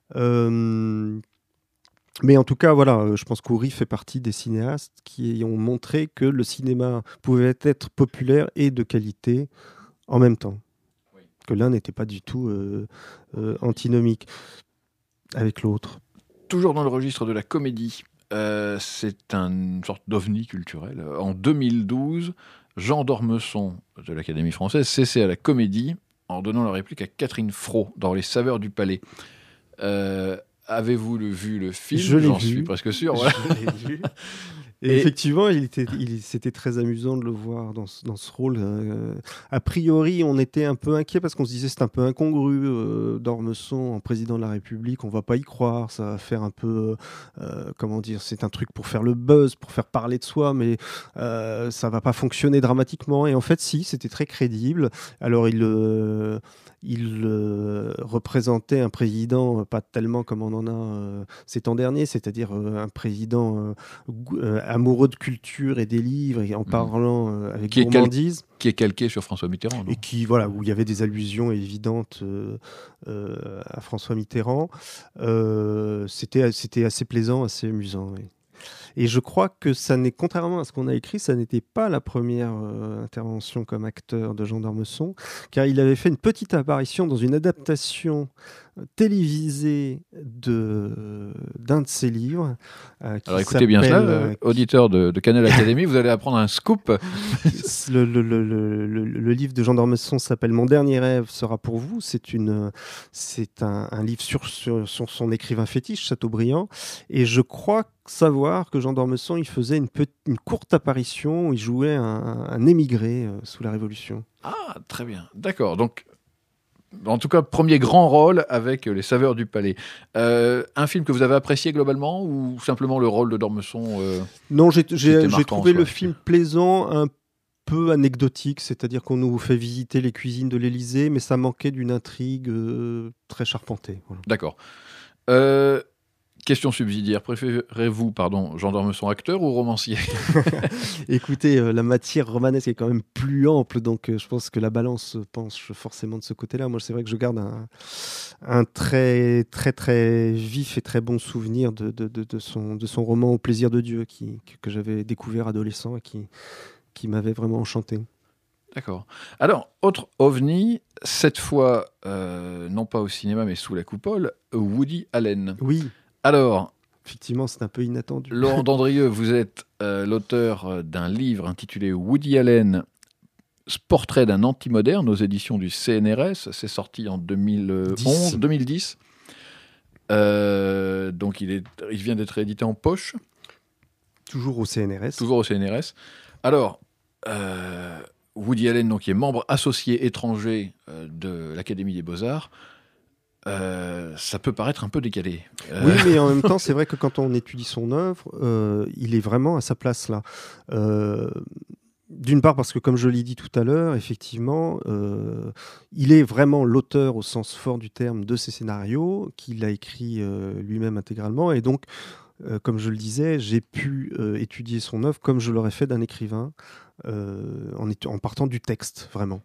Mais en tout cas, voilà, je pense qu'Houry fait partie des cinéastes qui ont montré que le cinéma pouvait être populaire et de qualité en même temps. Oui. Que l'un n'était pas du tout antinomique avec l'autre. Toujours dans le registre de la comédie, c'est une sorte d'ovni culturel. En 2012, Jean d'Ormesson de l'Académie française s'essaie à la comédie en donnant la réplique à Catherine Fro dans Les Saveurs du Palais. Avez-vous vu le film? J'en suis presque sûr. Voilà. Je l'ai vu. Et effectivement, c'était très amusant de le voir dans ce rôle. A priori, on était un peu inquiet parce qu'on se disait c'est un peu incongru, d'Ormesson en président de la République, on va pas y croire, ça va faire un peu, comment dire, c'est un truc pour faire le buzz, pour faire parler de soi, mais ça va pas fonctionner dramatiquement. Et en fait, si, c'était très crédible. Alors, il représentait un président pas tellement comme on en a ces temps derniers, c'est-à-dire un président amoureux de culture et des livres, et en parlant avec gourmandise. Qui est calqué sur François Mitterrand. Et qui, voilà, où il y avait des allusions évidentes à François Mitterrand. C'était assez plaisant, assez amusant. Oui. Et je crois que ça n'est, contrairement à ce qu'on a écrit, ça n'était pas la première intervention comme acteur de Jean d'Ormesson, car il avait fait une petite apparition dans une adaptation télévisée d'un de ses livres. Alors écoutez bien ça, auditeur de Canal Académie, vous allez apprendre un scoop. Le livre de Jean d'Ormesson s'appelle « Mon dernier rêve sera pour vous ». C'est un livre sur son écrivain fétiche, Chateaubriand. Et je crois savoir que Jean d'Ormesson, il faisait une courte apparition où il jouait un émigré sous la Révolution. Ah, très bien. D'accord. Donc, en tout cas, premier grand rôle avec Les Saveurs du Palais. Un film que vous avez apprécié globalement ou simplement le rôle de d'Ormesson Non, j'ai trouvé le film plaisant, un peu anecdotique, c'est-à-dire qu'on nous fait visiter les cuisines de l'Élysée, mais ça manquait d'une intrigue très charpentée. Voilà. D'accord. Question subsidiaire, préférez-vous Jean d'Ormesson acteur ou romancier? Écoutez, la matière romanesque est quand même plus ample, donc je pense que la balance penche forcément de ce côté-là. Moi, c'est vrai que je garde un très, très, très vif et très bon souvenir de son roman Au plaisir de Dieu, que j'avais découvert adolescent et qui m'avait vraiment enchanté. D'accord. Alors, autre ovni, cette fois, non pas au cinéma, mais sous la coupole, Woody Allen. Oui. Alors, effectivement, c'est un peu inattendu. Laurent Dandrieux, vous êtes l'auteur d'un livre intitulé Woody Allen, portrait d'un anti-moderne aux éditions du CNRS. C'est sorti en 2010. Donc, il vient d'être édité en poche. Toujours au CNRS. Toujours au CNRS. Alors, Woody Allen, donc, qui est membre associé étranger de l'Académie des Beaux-Arts. Ça peut paraître un peu décalé. Oui, mais en même temps, c'est vrai que quand on étudie son œuvre, il est vraiment à sa place là. D'une part parce que, comme je l'ai dit tout à l'heure, effectivement, il est vraiment l'auteur au sens fort du terme de ses scénarios, qu'il a écrit lui-même intégralement, et donc, comme je le disais, j'ai pu étudier son œuvre comme je l'aurais fait d'un écrivain, en partant du texte, vraiment.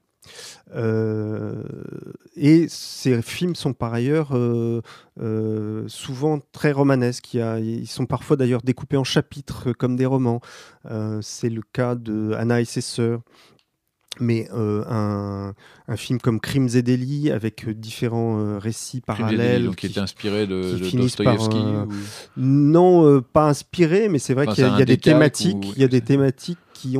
Et ces films sont par ailleurs souvent très romanesques. Ils sont parfois d'ailleurs découpés en chapitres comme des romans. C'est le cas de Anna et ses sœurs. Mais un film comme Crimes et délits avec différents récits parallèles donc qui est inspiré de Dostoïevski Non, pas inspiré, mais c'est vrai qu'il y a des thématiques. Il y a des thématiques qui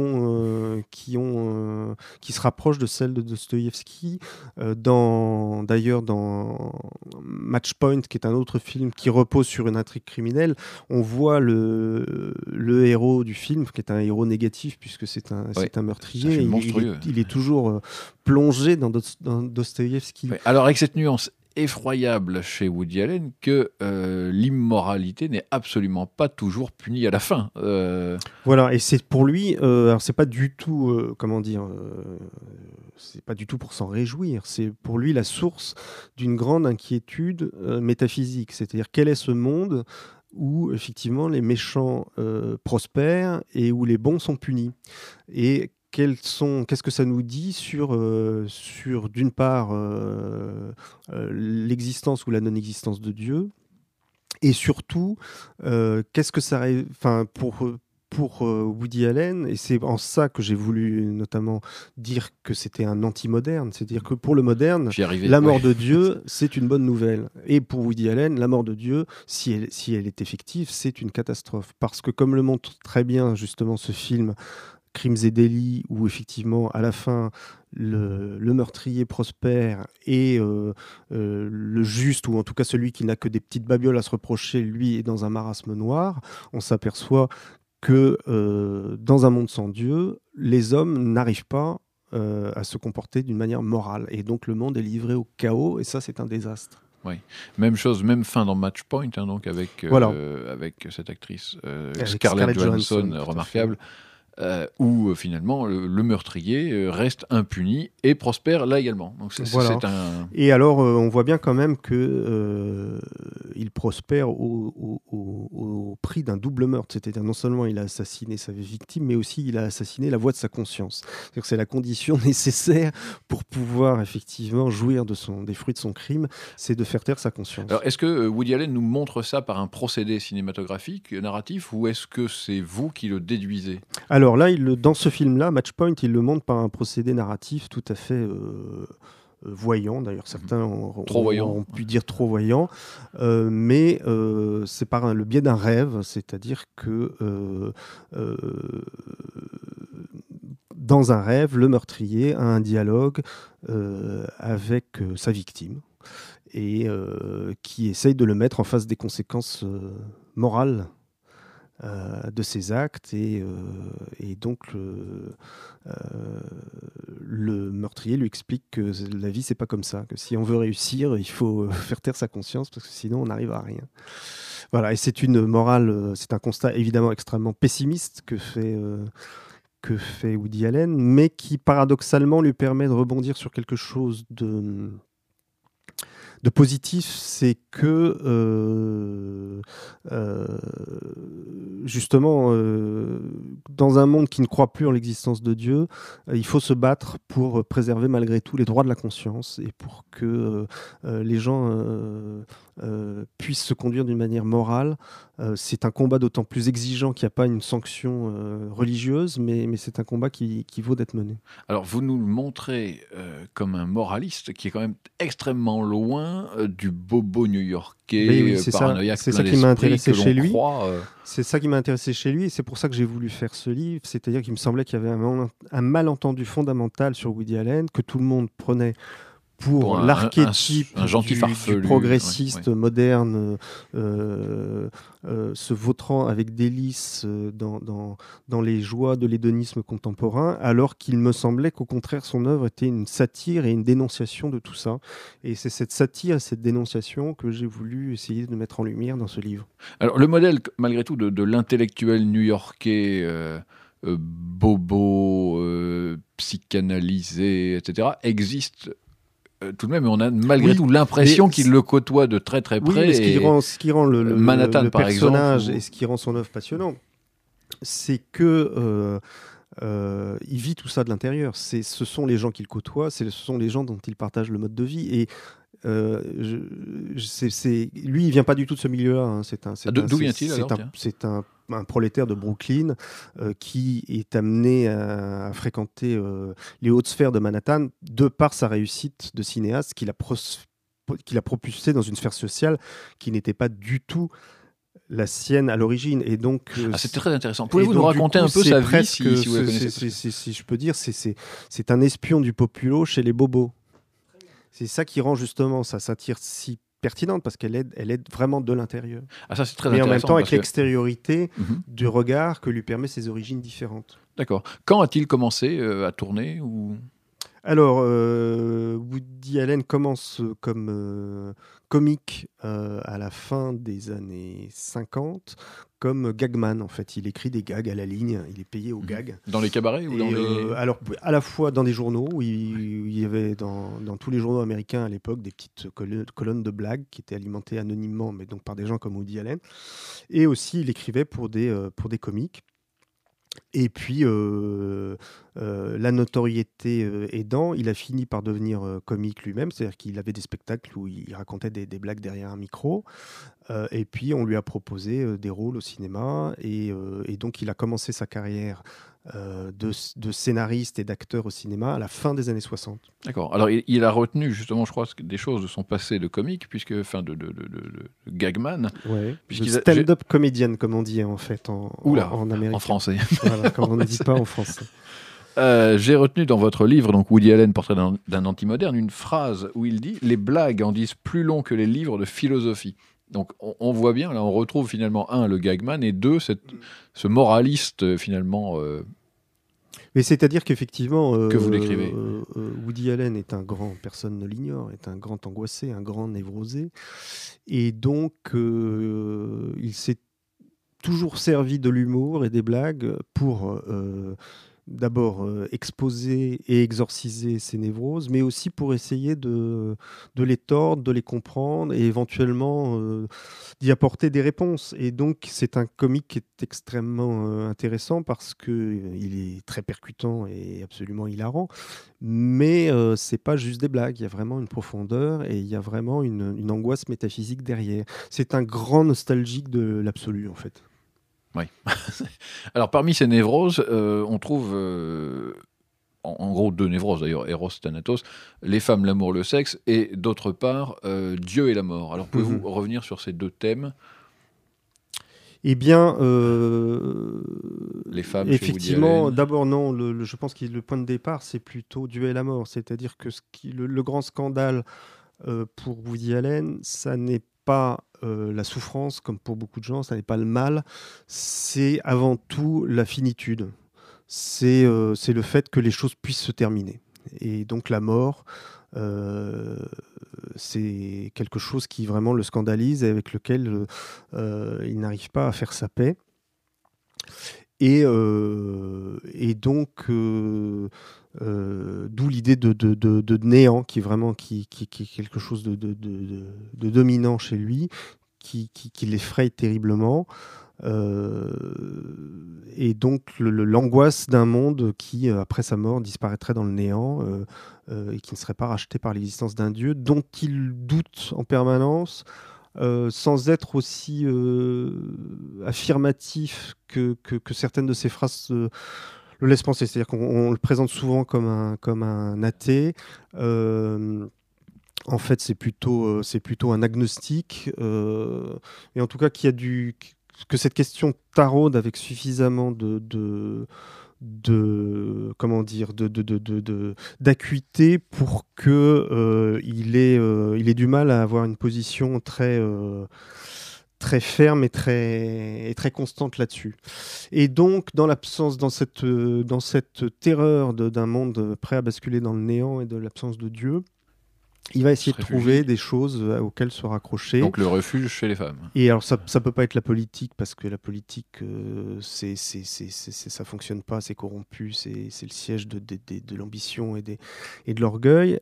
se rapprochent de celles de Dostoïevski. D'ailleurs, dans Match Point, qui est un autre film qui repose sur une intrigue criminelle, on voit le héros du film, qui est un héros négatif puisque c'est un meurtrier. C'est monstrueux. Il est toujours plongé dans Dostoïevski. Ouais, alors avec cette nuance effroyable chez Woody Allen que l'immoralité n'est absolument pas toujours punie à la fin. Voilà, et c'est pour lui, alors c'est pas du tout, c'est pas du tout pour s'en réjouir, c'est pour lui la source d'une grande inquiétude métaphysique, c'est-à-dire quel est ce monde où effectivement les méchants prospèrent et où les bons sont punis. Et qu'est-ce que ça nous dit sur d'une part l'existence ou la non-existence de Dieu, et surtout qu'est-ce que ça, pour Woody Allen, et c'est en ça que j'ai voulu notamment dire que c'était un anti-moderne, c'est-à-dire que pour le moderne, la mort de Dieu, c'est une bonne nouvelle. Et pour Woody Allen, la mort de Dieu, si elle est effective, c'est une catastrophe. Parce que comme le montre très bien justement ce film Crimes et délits, où effectivement à la fin le meurtrier prospère et le juste, ou en tout cas celui qui n'a que des petites babioles à se reprocher, lui est dans un marasme noir, on s'aperçoit que dans un monde sans Dieu, les hommes n'arrivent pas à se comporter d'une manière morale, et donc le monde est livré au chaos, et ça c'est un désastre. Oui, même chose, même fin dans Match Point, donc avec cette actrice Scarlett Johansson, remarquable. où finalement le meurtrier reste impuni et prospère là également. Donc Voilà. c'est un... Et alors, on voit bien quand même que il prospère au prix d'un double meurtre. C'est-à-dire non seulement il a assassiné sa victime, mais aussi il a assassiné la voix de sa conscience. C'est-à-dire que c'est la condition nécessaire pour pouvoir effectivement jouir des fruits de son crime, c'est de faire taire sa conscience. Alors, est-ce que Woody Allen nous montre ça par un procédé cinématographique, narratif, ou est-ce que c'est vous qui le déduisez ? Alors là, dans ce film-là, Matchpoint, il le montre par un procédé narratif tout à fait voyant. D'ailleurs, certains ont pu dire trop voyant. Mais c'est par le biais d'un rêve, c'est-à-dire que dans un rêve, le meurtrier a un dialogue avec sa victime et qui essaye de le mettre en face des conséquences morales de ses actes et donc le meurtrier lui explique que la vie c'est pas comme ça, que si on veut réussir il faut faire taire sa conscience parce que sinon on n'arrive à rien. Voilà, et c'est une morale, c'est un constat évidemment extrêmement pessimiste que fait Woody Allen, mais qui paradoxalement lui permet de rebondir sur quelque chose de positif, c'est que justement, dans un monde qui ne croit plus en l'existence de Dieu, il faut se battre pour préserver malgré tout les droits de la conscience et pour que les gens puissent se conduire d'une manière morale. C'est un combat d'autant plus exigeant qu'il n'y a pas une sanction religieuse, mais c'est un combat qui vaut d'être mené. Alors, vous nous le montrez comme un moraliste qui est quand même extrêmement loin du bobo new-yorkais, oui, paranoïaque, c'est ça qui m'a intéressé chez lui. Croit, C'est ça qui m'a intéressé chez lui, et c'est pour ça que j'ai voulu faire ce livre. C'est-à-dire qu'il me semblait qu'il y avait un malentendu fondamental sur Woody Allen, que tout le monde prenait pour l'archétype un gentil farfelu, du progressiste moderne, se vautrant avec délice dans les joies de l'hédonisme contemporain, alors qu'il me semblait qu'au contraire son œuvre était une satire et une dénonciation de tout ça. Et c'est cette satire et cette dénonciation que j'ai voulu essayer de mettre en lumière dans ce livre. Alors le modèle, malgré tout, de l'intellectuel new-yorkais bobo, psychanalysé, etc., existe tout de même, on a malgré tout l'impression qu'il le côtoie de très très près. Oui, mais ce qui rend le Manhattan, le par personnage exemple, et ce qui rend son œuvre passionnant, c'est que il vit tout ça de l'intérieur. Ce sont les gens qu'il côtoie, ce sont les gens dont il partage le mode de vie. Et lui, il vient pas du tout de ce milieu-là. Hein. D'où vient-il alors ? C'est un prolétaire de Brooklyn qui est amené à fréquenter les hautes sphères de Manhattan de par sa réussite de cinéaste qu'il a propulsé dans une sphère sociale qui n'était pas du tout la sienne à l'origine. Et donc, c'est très intéressant. Pouvez-vous nous raconter un peu sa vie, si vous la connaissez ? Si je peux dire, c'est un espion du populo chez les bobos. C'est ça qui rend justement sa satire si pertinente, parce qu'elle aide vraiment de l'intérieur. Ah, ça c'est très mais intéressant. Mais en même temps avec l'extériorité du regard que lui permet ses origines différentes. D'accord. Quand a-t-il commencé à tourner ou... Alors, Woody Allen commence comme comique à la fin des années 50, comme gagman en fait. Il écrit des gags à la ligne, il est payé aux gags. Dans les cabarets ou dans les... Alors, à la fois dans des journaux, où il y avait dans tous les journaux américains à l'époque des petites colonnes de blagues qui étaient alimentées anonymement, mais donc par des gens comme Woody Allen. Et aussi, il écrivait pour des comiques. Et puis, la notoriété aidant, il a fini par devenir comique lui-même, c'est-à-dire qu'il avait des spectacles où il racontait des blagues derrière un micro, et puis on lui a proposé des rôles au cinéma, et donc il a commencé sa carrière de scénariste et d'acteur au cinéma à la fin des années 60. D'accord. Alors il a retenu justement, je crois, des choses de son passé de comique, puisque, enfin, de gagman. Ouais. Stand-up comédienne, comme on dit en fait en américain. En français. Voilà, comme on ne dit pas en français. J'ai retenu dans votre livre, donc Woody Allen, Portrait d'un anti-moderne, une phrase où il dit « Les blagues en disent plus long que les livres de philosophie ». Donc on voit bien, là on retrouve finalement, un, le gagman, et deux, ce moraliste finalement... Mais c'est-à-dire qu'effectivement, que vous décrivez. Woody Allen est un grand, personne ne l'ignore, est un grand angoissé, un grand névrosé. Et donc, il s'est toujours servi de l'humour et des blagues pour d'abord exposer et exorciser ces névroses, mais aussi pour essayer de les tordre, de les comprendre et éventuellement d'y apporter des réponses. Et donc c'est un comique qui est extrêmement intéressant parce qu'il est très percutant et absolument hilarant, mais c'est pas juste des blagues, il y a vraiment une profondeur et il y a vraiment une angoisse métaphysique derrière. C'est un grand nostalgique de l'absolu en fait. Oui. Alors, parmi ces névroses, on trouve, en gros, 2 névroses d'ailleurs, Eros, Thanatos, les femmes, l'amour, le sexe, et d'autre part, Dieu et la mort. Alors, pouvez-vous revenir sur ces 2 thèmes ? Eh bien, les femmes, effectivement, d'abord non, je pense que le point de départ, c'est plutôt Dieu et la mort. C'est-à-dire que le grand scandale pour Woody Allen, ça n'est pas la souffrance, comme pour beaucoup de gens, ça n'est pas le mal, c'est avant tout la finitude. C'est le fait que les choses puissent se terminer. Et donc la mort, c'est quelque chose qui vraiment le scandalise et avec lequel il n'arrive pas à faire sa paix. Et donc, d'où l'idée de néant, qui est quelque chose de dominant chez lui, qui l'effraie terriblement. Et donc l'angoisse d'un monde qui, après sa mort, disparaîtrait dans le néant et qui ne serait pas racheté par l'existence d'un Dieu dont il doute en permanence, sans être aussi affirmatif que certaines de ses phrases le laissent penser. C'est-à-dire qu'on le présente souvent comme un athée. En fait, c'est plutôt un agnostique. Et en tout cas, que cette question taraude avec suffisamment d'acuité pour que il ait du mal à avoir une position très ferme et très constante là-dessus. Et donc, dans cette terreur d'un monde prêt à basculer dans le néant et de l'absence de Dieu, il va essayer de trouver des choses auxquelles se raccrocher. Donc le refuge chez les femmes. Et alors ça peut pas être la politique, parce que la politique, ça fonctionne pas, c'est corrompu, c'est le siège de l'ambition et de l'orgueil.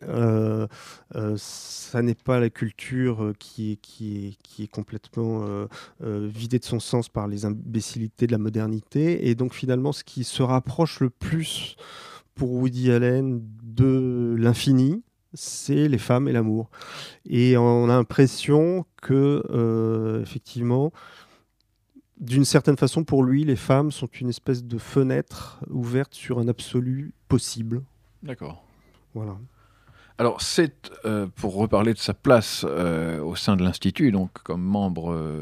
Ça n'est pas la culture qui est complètement vidée de son sens par les imbécilités de la modernité. Et donc finalement, ce qui se rapproche le plus pour Woody Allen de l'infini, c'est les femmes et l'amour. Et on a l'impression que, effectivement, d'une certaine façon, pour lui, les femmes sont une espèce de fenêtre ouverte sur un absolu possible. D'accord. Voilà. Alors, c'est, pour reparler de sa place au sein de l'Institut, donc comme membre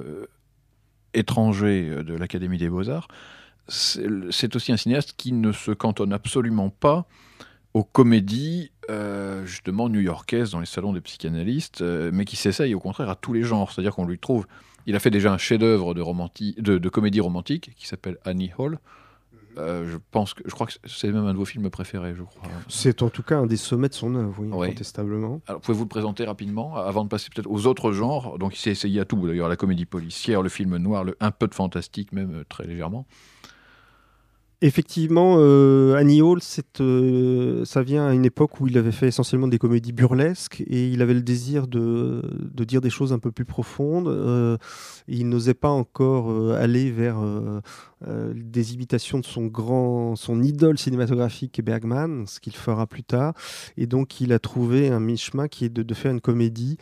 étranger de l'Académie des Beaux-Arts, c'est aussi un cinéaste qui ne se cantonne absolument pas aux comédies justement new-yorkaises dans les salons des psychanalystes, mais qui s'essaye au contraire à tous les genres. C'est-à-dire qu'on lui trouve... Il a fait déjà un chef-d'œuvre de comédie romantique qui s'appelle Annie Hall. Je crois que c'est même un de vos films préférés, je crois. C'est en tout cas un des sommets de son œuvre, oui, incontestablement. Alors, pouvez-vous le présenter rapidement, avant de passer peut-être aux autres genres? Donc, il s'est essayé à tout, d'ailleurs, la comédie policière, le film noir, un peu de fantastique, même très légèrement. Effectivement, Annie Hall, ça vient à une époque où il avait fait essentiellement des comédies burlesques et il avait le désir de dire des choses un peu plus profondes. Il n'osait pas encore aller vers des imitations de son idole cinématographique Bergman, ce qu'il fera plus tard. Et donc, il a trouvé un mi-chemin qui est de faire une comédie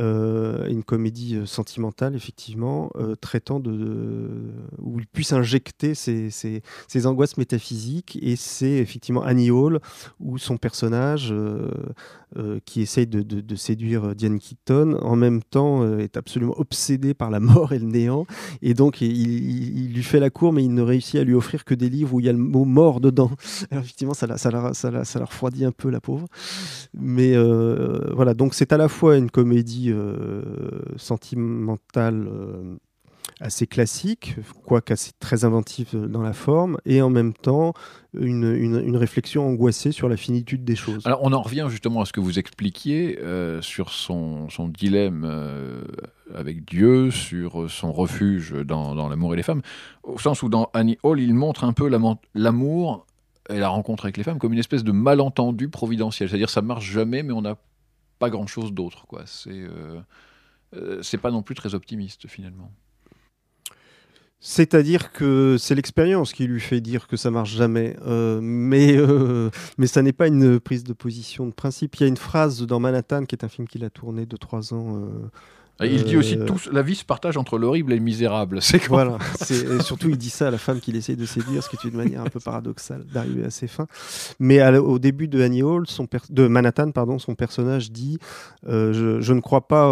sentimentale, effectivement, traitant où il puisse injecter ses angoisses métaphysiques. Et c'est effectivement Annie Hall, où son personnage, qui essaye de séduire Diane Keaton, en même temps est absolument obsédé par la mort et le néant. Et donc, il lui fait la cour, mais il ne réussit à lui offrir que des livres où il y a le mot mort dedans. Alors, effectivement, ça la refroidit un peu, la pauvre. Mais voilà, donc c'est à la fois une comédie sentimentale assez classique, quoique assez très inventif dans la forme, et en même temps une réflexion angoissée sur la finitude des choses. Alors on en revient justement à ce que vous expliquiez sur son dilemme avec Dieu, sur son refuge dans l'amour et les femmes, au sens où dans Annie Hall, il montre un peu l'amour et la rencontre avec les femmes comme une espèce de malentendu providentiel. C'est-à-dire ça marche jamais, mais on n'a pas grand-chose d'autre, quoi. C'est pas non plus très optimiste, finalement. C'est-à-dire que c'est l'expérience qui lui fait dire que ça marche jamais, mais ça n'est pas une prise de position de principe. Il y a une phrase dans Manhattan, qui est un film qu'il a tourné 2-3 ans. Il dit aussi la vie se partage entre l'horrible et le misérable. C'est quoi? Voilà. Et surtout, il dit ça à la femme qu'il essaye de séduire, ce qui est une manière un peu paradoxale d'arriver à ses fins. Mais au début de Annie Hall, de Manhattan, pardon, son personnage dit je ne crois pas.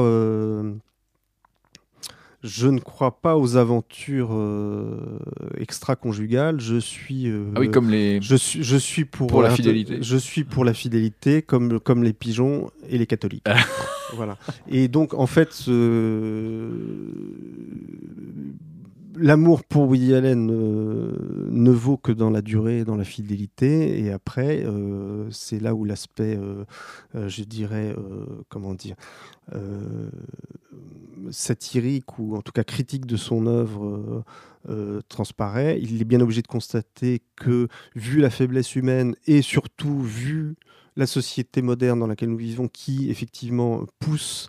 Je ne crois pas aux aventures extra-conjugales. Je suis. Ah oui, comme les. Je suis pour la fidélité. Je suis pour la fidélité, comme les pigeons et les catholiques. Voilà. Et donc, en fait, l'amour pour Woody Allen ne vaut que dans la durée et dans la fidélité. Et après, c'est là où l'aspect, je dirais, comment dire, satirique ou en tout cas critique de son œuvre transparaît. Il est bien obligé de constater que, vu la faiblesse humaine et surtout vu la société moderne dans laquelle nous vivons, qui effectivement pousse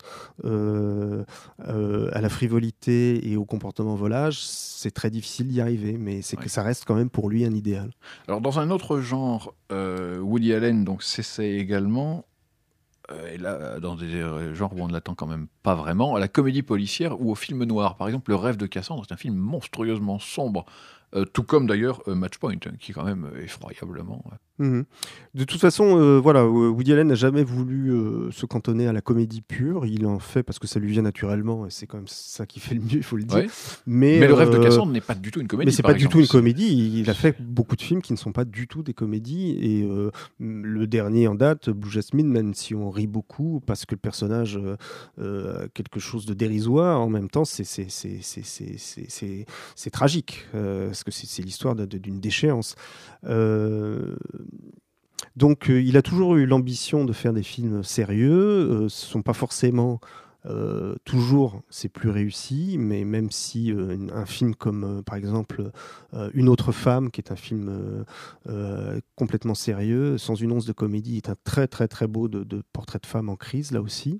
à la frivolité et au comportement volage, c'est très difficile d'y arriver, mais c'est que ça reste quand même pour lui un idéal. Alors dans un autre genre, Woody Allen donc s'essaie également, et là dans des genres où on ne l'attend quand même pas vraiment, à la comédie policière ou au film noir. Par exemple, Le Rêve de Cassandre est un film monstrueusement sombre, tout comme d'ailleurs Match Point, qui est quand même effroyablement... Mmh. De toute façon, voilà, Woody Allen n'a jamais voulu se cantonner à la comédie pure. Il en fait parce que ça lui vient naturellement, et c'est quand même ça qui fait le mieux, il faut le dire. Ouais. Mais Le Rêve de Cassandre n'est pas du tout une comédie. Mais c'est pas du tout une comédie. Il a fait beaucoup de films qui ne sont pas du tout des comédies. Et le dernier en date, Blue Jasmine, même si on rit beaucoup parce que le personnage a quelque chose de dérisoire, en même temps, c'est tragique parce que c'est l'histoire d'une déchéance. Donc, il a toujours eu l'ambition de faire des films sérieux. Ce ne sont pas forcément toujours ses plus réussis, mais même si un film comme, par exemple, Une autre femme, qui est un film complètement sérieux, sans une once de comédie, est un très très très beau de portrait de femme en crise, là aussi.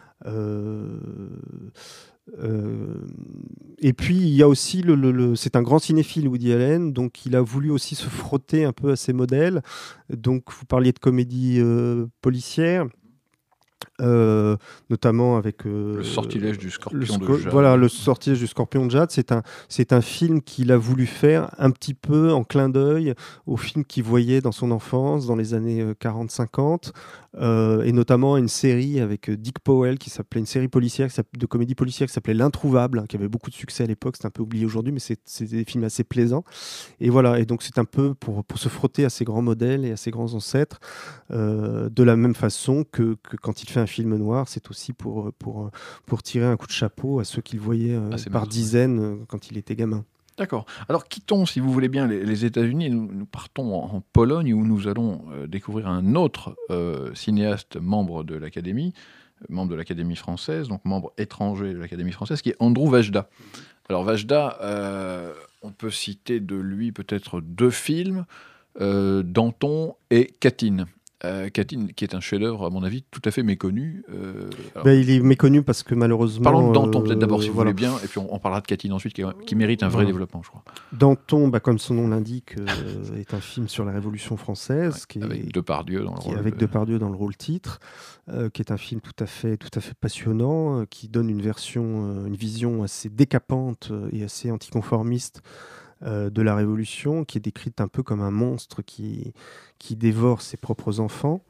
Et puis il y a aussi c'est un grand cinéphile, Woody Allen, donc il a voulu aussi se frotter un peu à ses modèles. Donc vous parliez de comédie policière, notamment avec Le sortilège du scorpion de Jade. Voilà, Le sortilège du scorpion de Jade. C'est un film qu'il a voulu faire un petit peu en clin d'œil au film qu'il voyait dans son enfance, dans les années 40-50, et notamment une série avec Dick Powell, qui s'appelait une série policière de comédie policière qui s'appelait L'Introuvable, qui avait beaucoup de succès à l'époque. C'est un peu oublié aujourd'hui, mais c'est des films assez plaisants. Et voilà, et donc c'est un peu pour se frotter à ses grands modèles et à ses grands ancêtres, de la même façon que quand il fait un film noir, c'est aussi pour tirer un coup de chapeau à ceux qu'il voyait par dizaines quand il était gamin. D'accord. Alors quittons, si vous voulez bien, les États-Unis, et nous partons en Pologne, où nous allons découvrir un autre cinéaste membre de l'Académie française, donc membre étranger de l'Académie française, qui est Andrew Vajda. Alors Vajda, on peut citer de lui peut-être 2 films, Danton et Katyn. Katyn, qui est un chef-d'œuvre, à mon avis, tout à fait méconnu. Il est méconnu parce que malheureusement... Parlons de Danton, peut-être d'abord, si vous voulez bien, et puis on parlera de Katyn ensuite, qui mérite un vrai développement, je crois. Danton, comme son nom l'indique, est un film sur la Révolution française. Avec Depardieu dans le rôle. Avec Depardieu dans le rôle titre, qui est un film tout à fait passionnant, qui donne une vision assez décapante et assez anticonformiste de la Révolution, qui est décrite un peu comme un monstre qui dévore ses propres enfants.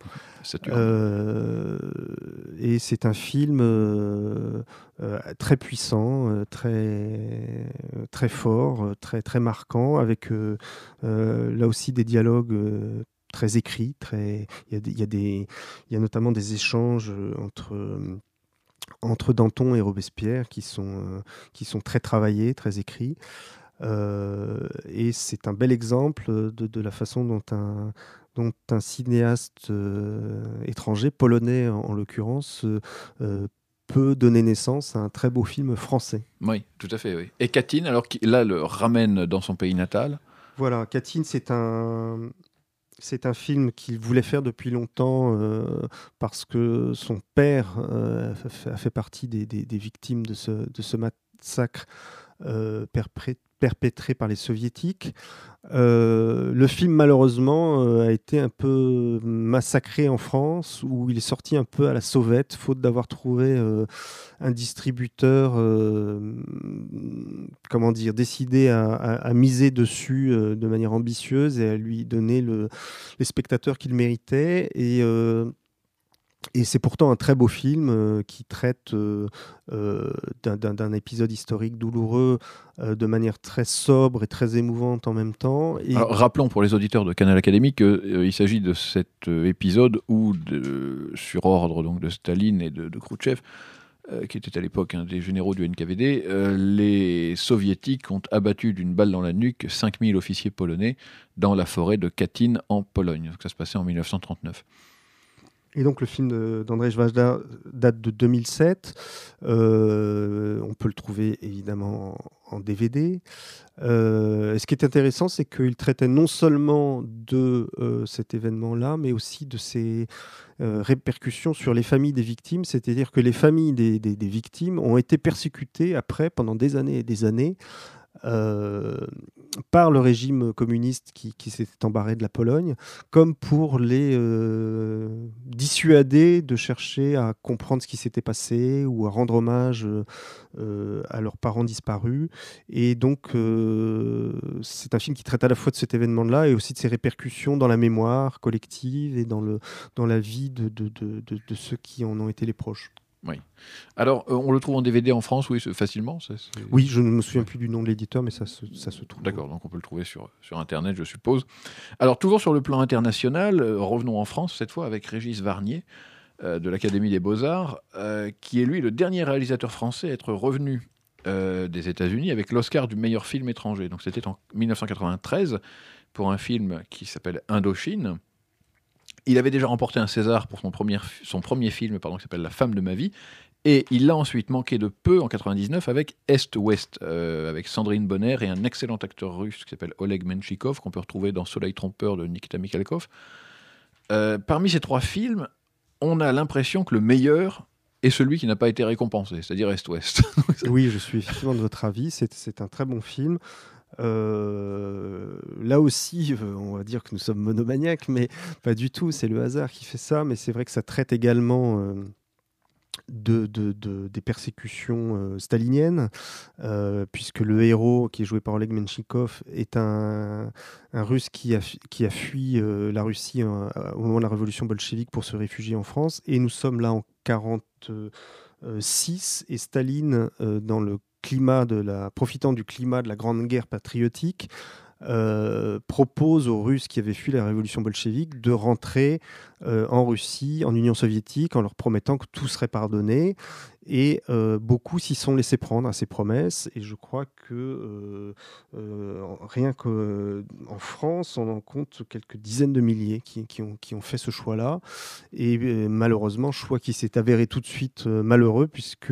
Et c'est un film très puissant, très fort, très marquant, avec là aussi des dialogues très écrits. Il y a notamment des échanges entre entre Danton et Robespierre qui sont très travaillés, très écrits. Et c'est un bel exemple de la façon dont un cinéaste étranger, polonais en l'occurrence, peut donner naissance à un très beau film français. Oui, tout à fait. Oui. Et Katyn, alors là, le ramène dans son pays natal. Voilà, Katyn, c'est un film qu'il voulait faire depuis longtemps parce que son père a fait partie des victimes de ce massacre perpétré par les soviétiques. Le film, malheureusement, a été un peu massacré en France, où il est sorti un peu à la sauvette, faute d'avoir trouvé un distributeur décidé à miser dessus de manière ambitieuse et à lui donner les spectateurs qu'il méritait. Et c'est pourtant un très beau film qui traite d'un épisode historique douloureux de manière très sobre et très émouvante en même temps. Et... Alors, rappelons pour les auditeurs de Canal Académie qu'il s'agit de cet épisode où, sur ordre donc, de Staline et de Khrouchtchev, qui était à l'époque un des généraux du NKVD, les soviétiques ont abattu d'une balle dans la nuque 5000 officiers polonais dans la forêt de Katyn en Pologne. Donc, ça se passait en 1939. Et donc le film d'Andrzej Wajda date de 2007. On peut le trouver évidemment en DVD. Ce qui est intéressant, c'est qu'il traitait non seulement de cet événement-là, mais aussi de ses répercussions sur les familles des victimes. C'est-à-dire que les familles des victimes ont été persécutées après, pendant des années et des années, par le régime communiste qui s'était embarré de la Pologne, comme pour les dissuader de chercher à comprendre ce qui s'était passé ou à rendre hommage à leurs parents disparus. Et donc, c'est un film qui traite à la fois de cet événement-là et aussi de ses répercussions dans la mémoire collective et dans la vie de ceux qui en ont été les proches. Oui. Alors, on le trouve en DVD en France, oui, facilement. Oui, je ne me souviens plus du nom de l'éditeur, mais ça se trouve. D'accord, donc on peut le trouver sur Internet, je suppose. Alors, toujours sur le plan international, revenons en France, cette fois avec Régis Varnier, de l'Académie des Beaux-Arts, qui est lui le dernier réalisateur français à être revenu des États-Unis avec l'Oscar du meilleur film étranger. Donc, c'était en 1993 pour un film qui s'appelle Indochine. Il avait déjà remporté un César pour son premier film qui s'appelle La femme de ma vie. Et il l'a ensuite manqué de peu en 99 avec Est-Ouest, avec Sandrine Bonner et un excellent acteur russe qui s'appelle Oleg Menchikov, qu'on peut retrouver dans Soleil trompeur de Nikita Mikhalkov. Parmi ces trois films, on a l'impression que le meilleur est celui qui n'a pas été récompensé, c'est-à-dire Est-Ouest. Oui, je suis effectivement de votre avis. C'est un très bon film. Là aussi, on va dire que nous sommes monomaniaques, mais pas du tout, c'est le hasard qui fait ça, mais c'est vrai que ça traite également des persécutions staliniennes, puisque le héros, qui est joué par Oleg Menchikov, est un Russe qui a fui la Russie au moment de la révolution bolchevique pour se réfugier en France, et nous sommes là en 1946, et Staline, profitant du climat de la Grande Guerre patriotique, propose aux Russes qui avaient fui la révolution bolchevique de rentrer en Russie, en Union soviétique, en leur promettant que tout serait pardonné. Et beaucoup s'y sont laissés prendre à ces promesses. Et je crois que rien qu'en France, on en compte quelques dizaines de milliers qui ont fait ce choix-là. Et malheureusement, choix qui s'est avéré tout de suite malheureux, puisque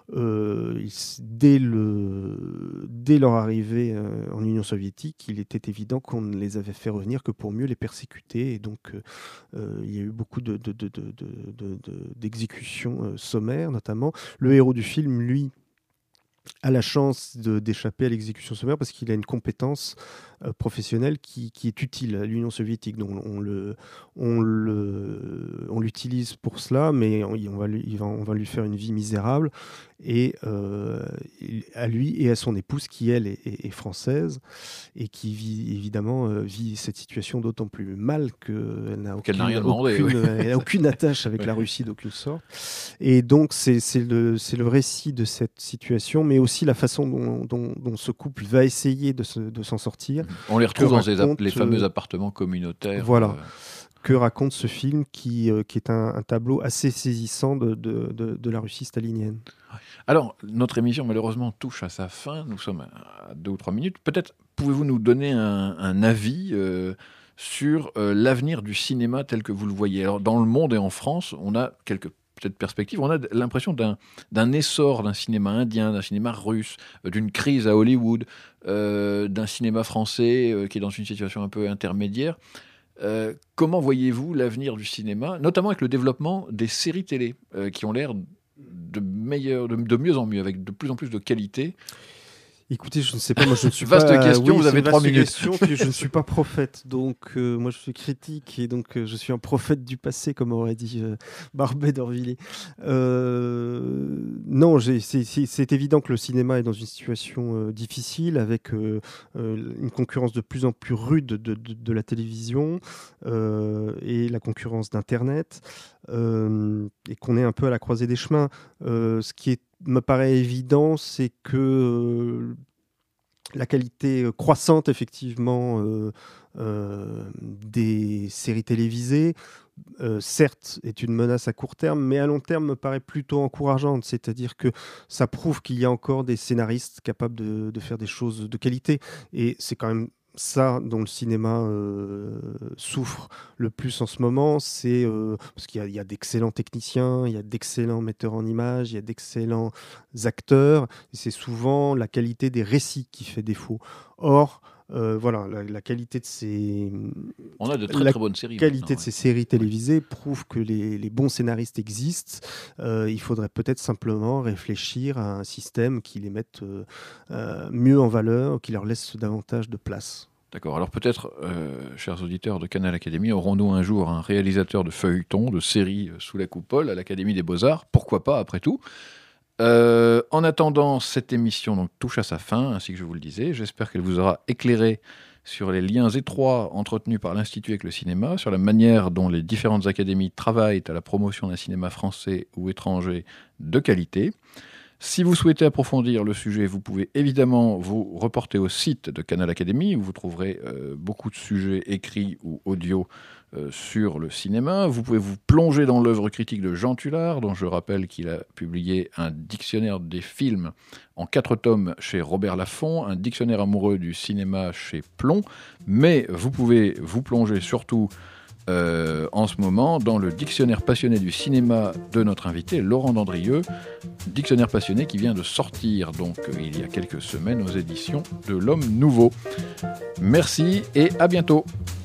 dès leur arrivée en Union soviétique, il était évident qu'on ne les avait fait revenir que pour mieux les persécuter. Et donc, il y a eu beaucoup d'exécutions sommaires, notamment. Le héros du film, lui, a la chance d'échapper à l'exécution sommaire parce qu'il a une compétence professionnelle qui est utile à l'Union soviétique. Donc on l'utilise pour cela, mais on va lui faire une vie misérable. Et à lui et à son épouse, qui elle est française et qui vit cette situation d'autant plus mal qu'elle n'a aucune attache avec la Russie d'aucune sorte. Et donc c'est le récit de cette situation, mais aussi la façon dont ce couple va essayer de s'en sortir. On les retrouve dans les fameux appartements communautaires. Voilà. que raconte ce film qui est un tableau assez saisissant de la Russie stalinienne. Alors, notre émission, malheureusement, touche à sa fin. Nous sommes à 2 ou 3 minutes. Peut-être pouvez-vous nous donner un avis sur l'avenir du cinéma tel que vous le voyez. Alors, dans le monde et en France, on a quelques peut-être perspectives. On a l'impression d'un essor d'un cinéma indien, d'un cinéma russe, d'une crise à Hollywood, d'un cinéma français qui est dans une situation un peu intermédiaire. Comment voyez-vous l'avenir du cinéma, notamment avec le développement des séries télé qui ont l'air de mieux en mieux, avec de plus en plus de qualité? Écoutez, je ne sais pas, moi je ne suis vaste pas... question, oui, vous avez 3 minutes. Question, puis je ne suis pas prophète, donc moi je suis critique, et donc je suis un prophète du passé, comme aurait dit Barbet d'Aurevilly. Non, c'est évident que le cinéma est dans une situation difficile, avec une concurrence de plus en plus rude de la télévision et la concurrence d'Internet, et qu'on est un peu à la croisée des chemins. Ce qui me paraît évident, c'est que la qualité croissante, effectivement, des séries télévisées, certes, est une menace à court terme, mais à long terme me paraît plutôt encourageante. C'est-à-dire que ça prouve qu'il y a encore des scénaristes capables de faire des choses de qualité. Et c'est quand même ça dont le cinéma souffre le plus en ce moment, c'est parce qu'il y a d'excellents techniciens, il y a d'excellents metteurs en images, il y a d'excellents acteurs, et c'est souvent la qualité des récits qui fait défaut. Or, voilà, la qualité de ces... On a de très bonnes séries. La qualité de ces séries télévisées prouve que les bons scénaristes existent. Il faudrait peut-être simplement réfléchir à un système qui les mette mieux en valeur, qui leur laisse davantage de place. D'accord. Alors peut-être, chers auditeurs de Canal Académie, aurons-nous un jour un réalisateur de feuilletons, de séries sous la coupole à l'Académie des Beaux-Arts? Pourquoi pas, après tout? En attendant, cette émission donc, touche à sa fin, ainsi que je vous le disais. J'espère qu'elle vous aura éclairé sur les liens étroits entretenus par l'Institut avec le cinéma, sur la manière dont les différentes académies travaillent à la promotion d'un cinéma français ou étranger de qualité. Si vous souhaitez approfondir le sujet, vous pouvez évidemment vous reporter au site de Canal Académie, où vous trouverez beaucoup de sujets écrits ou audio sur le cinéma. Vous pouvez vous plonger dans l'œuvre critique de Jean Tullard, dont je rappelle qu'il a publié un dictionnaire des films en 4 tomes chez Robert Laffont, un dictionnaire amoureux du cinéma chez Plomb, mais vous pouvez vous plonger surtout en ce moment dans le dictionnaire passionné du cinéma de notre invité, Laurent Dandrieux, dictionnaire passionné qui vient de sortir donc il y a quelques semaines aux éditions de l'Homme Nouveau. Merci et à bientôt.